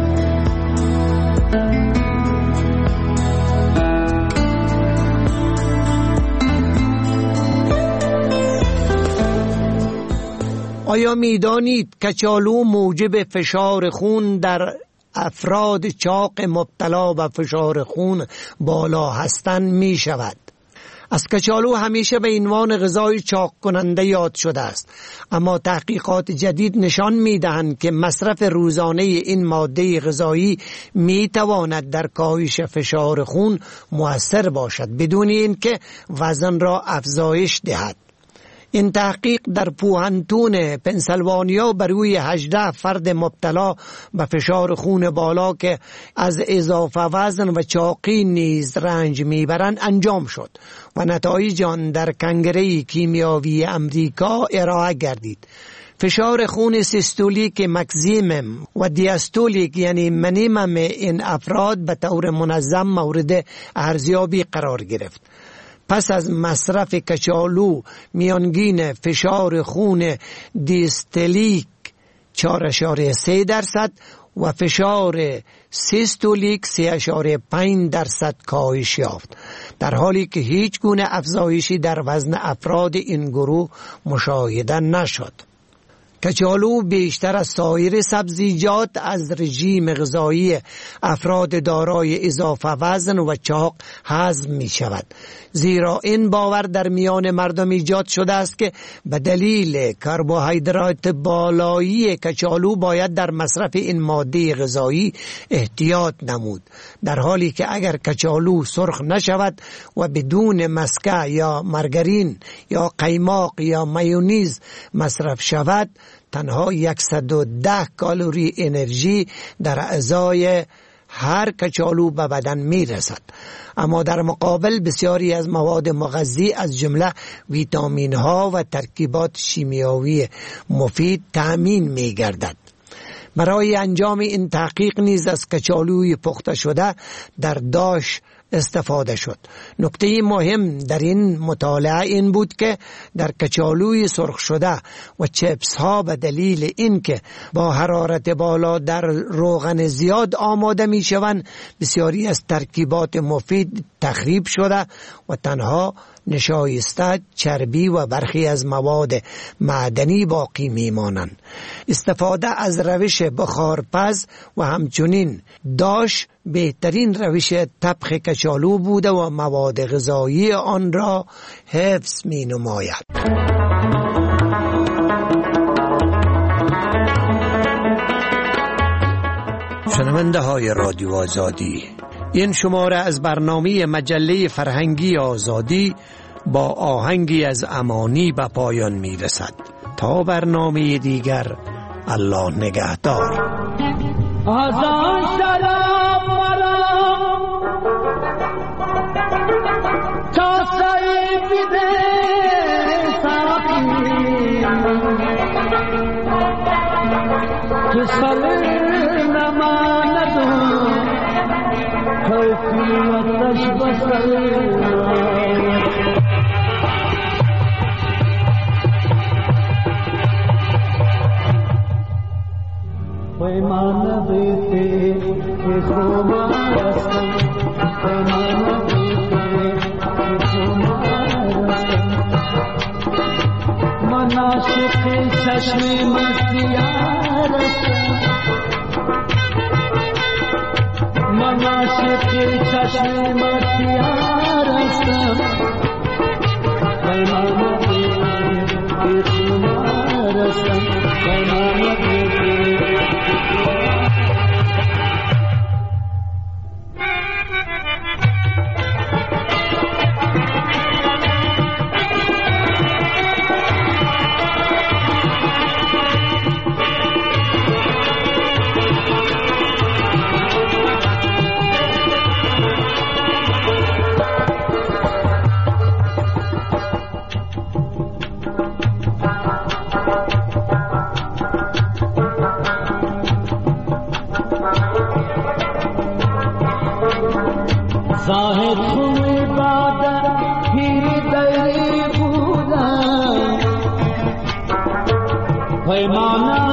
آیا میدانید کچالو موجب فشار خون در افراد چاق مبتلا به فشار خون بالا هستند می شود؟ از کچالو همیشه به عنوان غذای چاق کننده یاد شده است، اما تحقیقات جدید نشان می‌دهند که مصرف روزانه این ماده غذایی می‌تواند در کاهش فشار خون مؤثر باشد بدون اینکه وزن را افزایش دهد. این تحقیق در پوهنتون پنسیلوانیا بر روی هجده فرد مبتلا به فشار خون بالا که از اضافه وزن و چاقی نیز رنج میبرند انجام شد و نتایج آن در کنگره کیمیاوی امریکا ارائه گردید. فشار خون سیستولیک مکسیمم و دیاستولیک یعنی منیمم این افراد به طور منظم مورد ارزیابی قرار گرفت. پس از مصرف کچالو میانگین فشار خون دیاستولیک چهار اشاره سه درصد و فشار سیستولیک سه اشاره پنج درصد کاهش یافت، در حالی که هیچ گونه افزایشی در وزن افراد این گروه مشاهده نشد. کچالو بیشتر از سایر سبزیجات از رژیم غذایی افراد دارای اضافه وزن و چاق هضم می شود، زیرا این باور در میان مردم ایجاد شده است که به دلیل کربوهیدرات بالایی کچالو باید در مصرف این ماده غذایی احتیاط نمود، در حالی که اگر کچالو سرخ نشود و بدون مسکه یا مارگارین یا قیماق یا مایونیز مصرف شود، تنها صد و ده کالری انرژی در ازای هر کچالو به بدن می رسد. اما در مقابل بسیاری از مواد مغذی از جمله ویتامین ها و ترکیبات شیمیایی مفید تأمین می گردد. برای انجام این تحقیق نیز از کچالوی پخته شده در داش استفاده شد. نکته مهم در این مطالعه این بود که در کچالوی سرخ شده و چپس ها به دلیل اینکه با حرارت بالا در روغن زیاد آماده می شوند، بسیاری از ترکیبات مفید تخریب شده و تنها نشایسته چربی و برخی از مواد معدنی باقی می مانند. استفاده از روش بخارپز و همچنین داش بهترین روش طبخ کچالو بوده و مواد غذایی آن را حفظ می نماید. شنونده های رادیو آزادی، این شماره از برنامه مجله فرهنگی آزادی با آهنگی از امانی به پایان می رسد. تا برنامه دیگر، الله نگهدار. آزاد شدم مرا تا سعی بده ساقی که سر نماندم کیفی وطش بسر پیمان دیتے کہ خمارستم پیمان دیتے کہ خمارستم من عاشق چشم مستیارستم من عاشق چشم مستیارستم پیمان دیتے کہ خمارستم پیمان دیتے زاهد خوی بعد پیر دری بودم پیمانه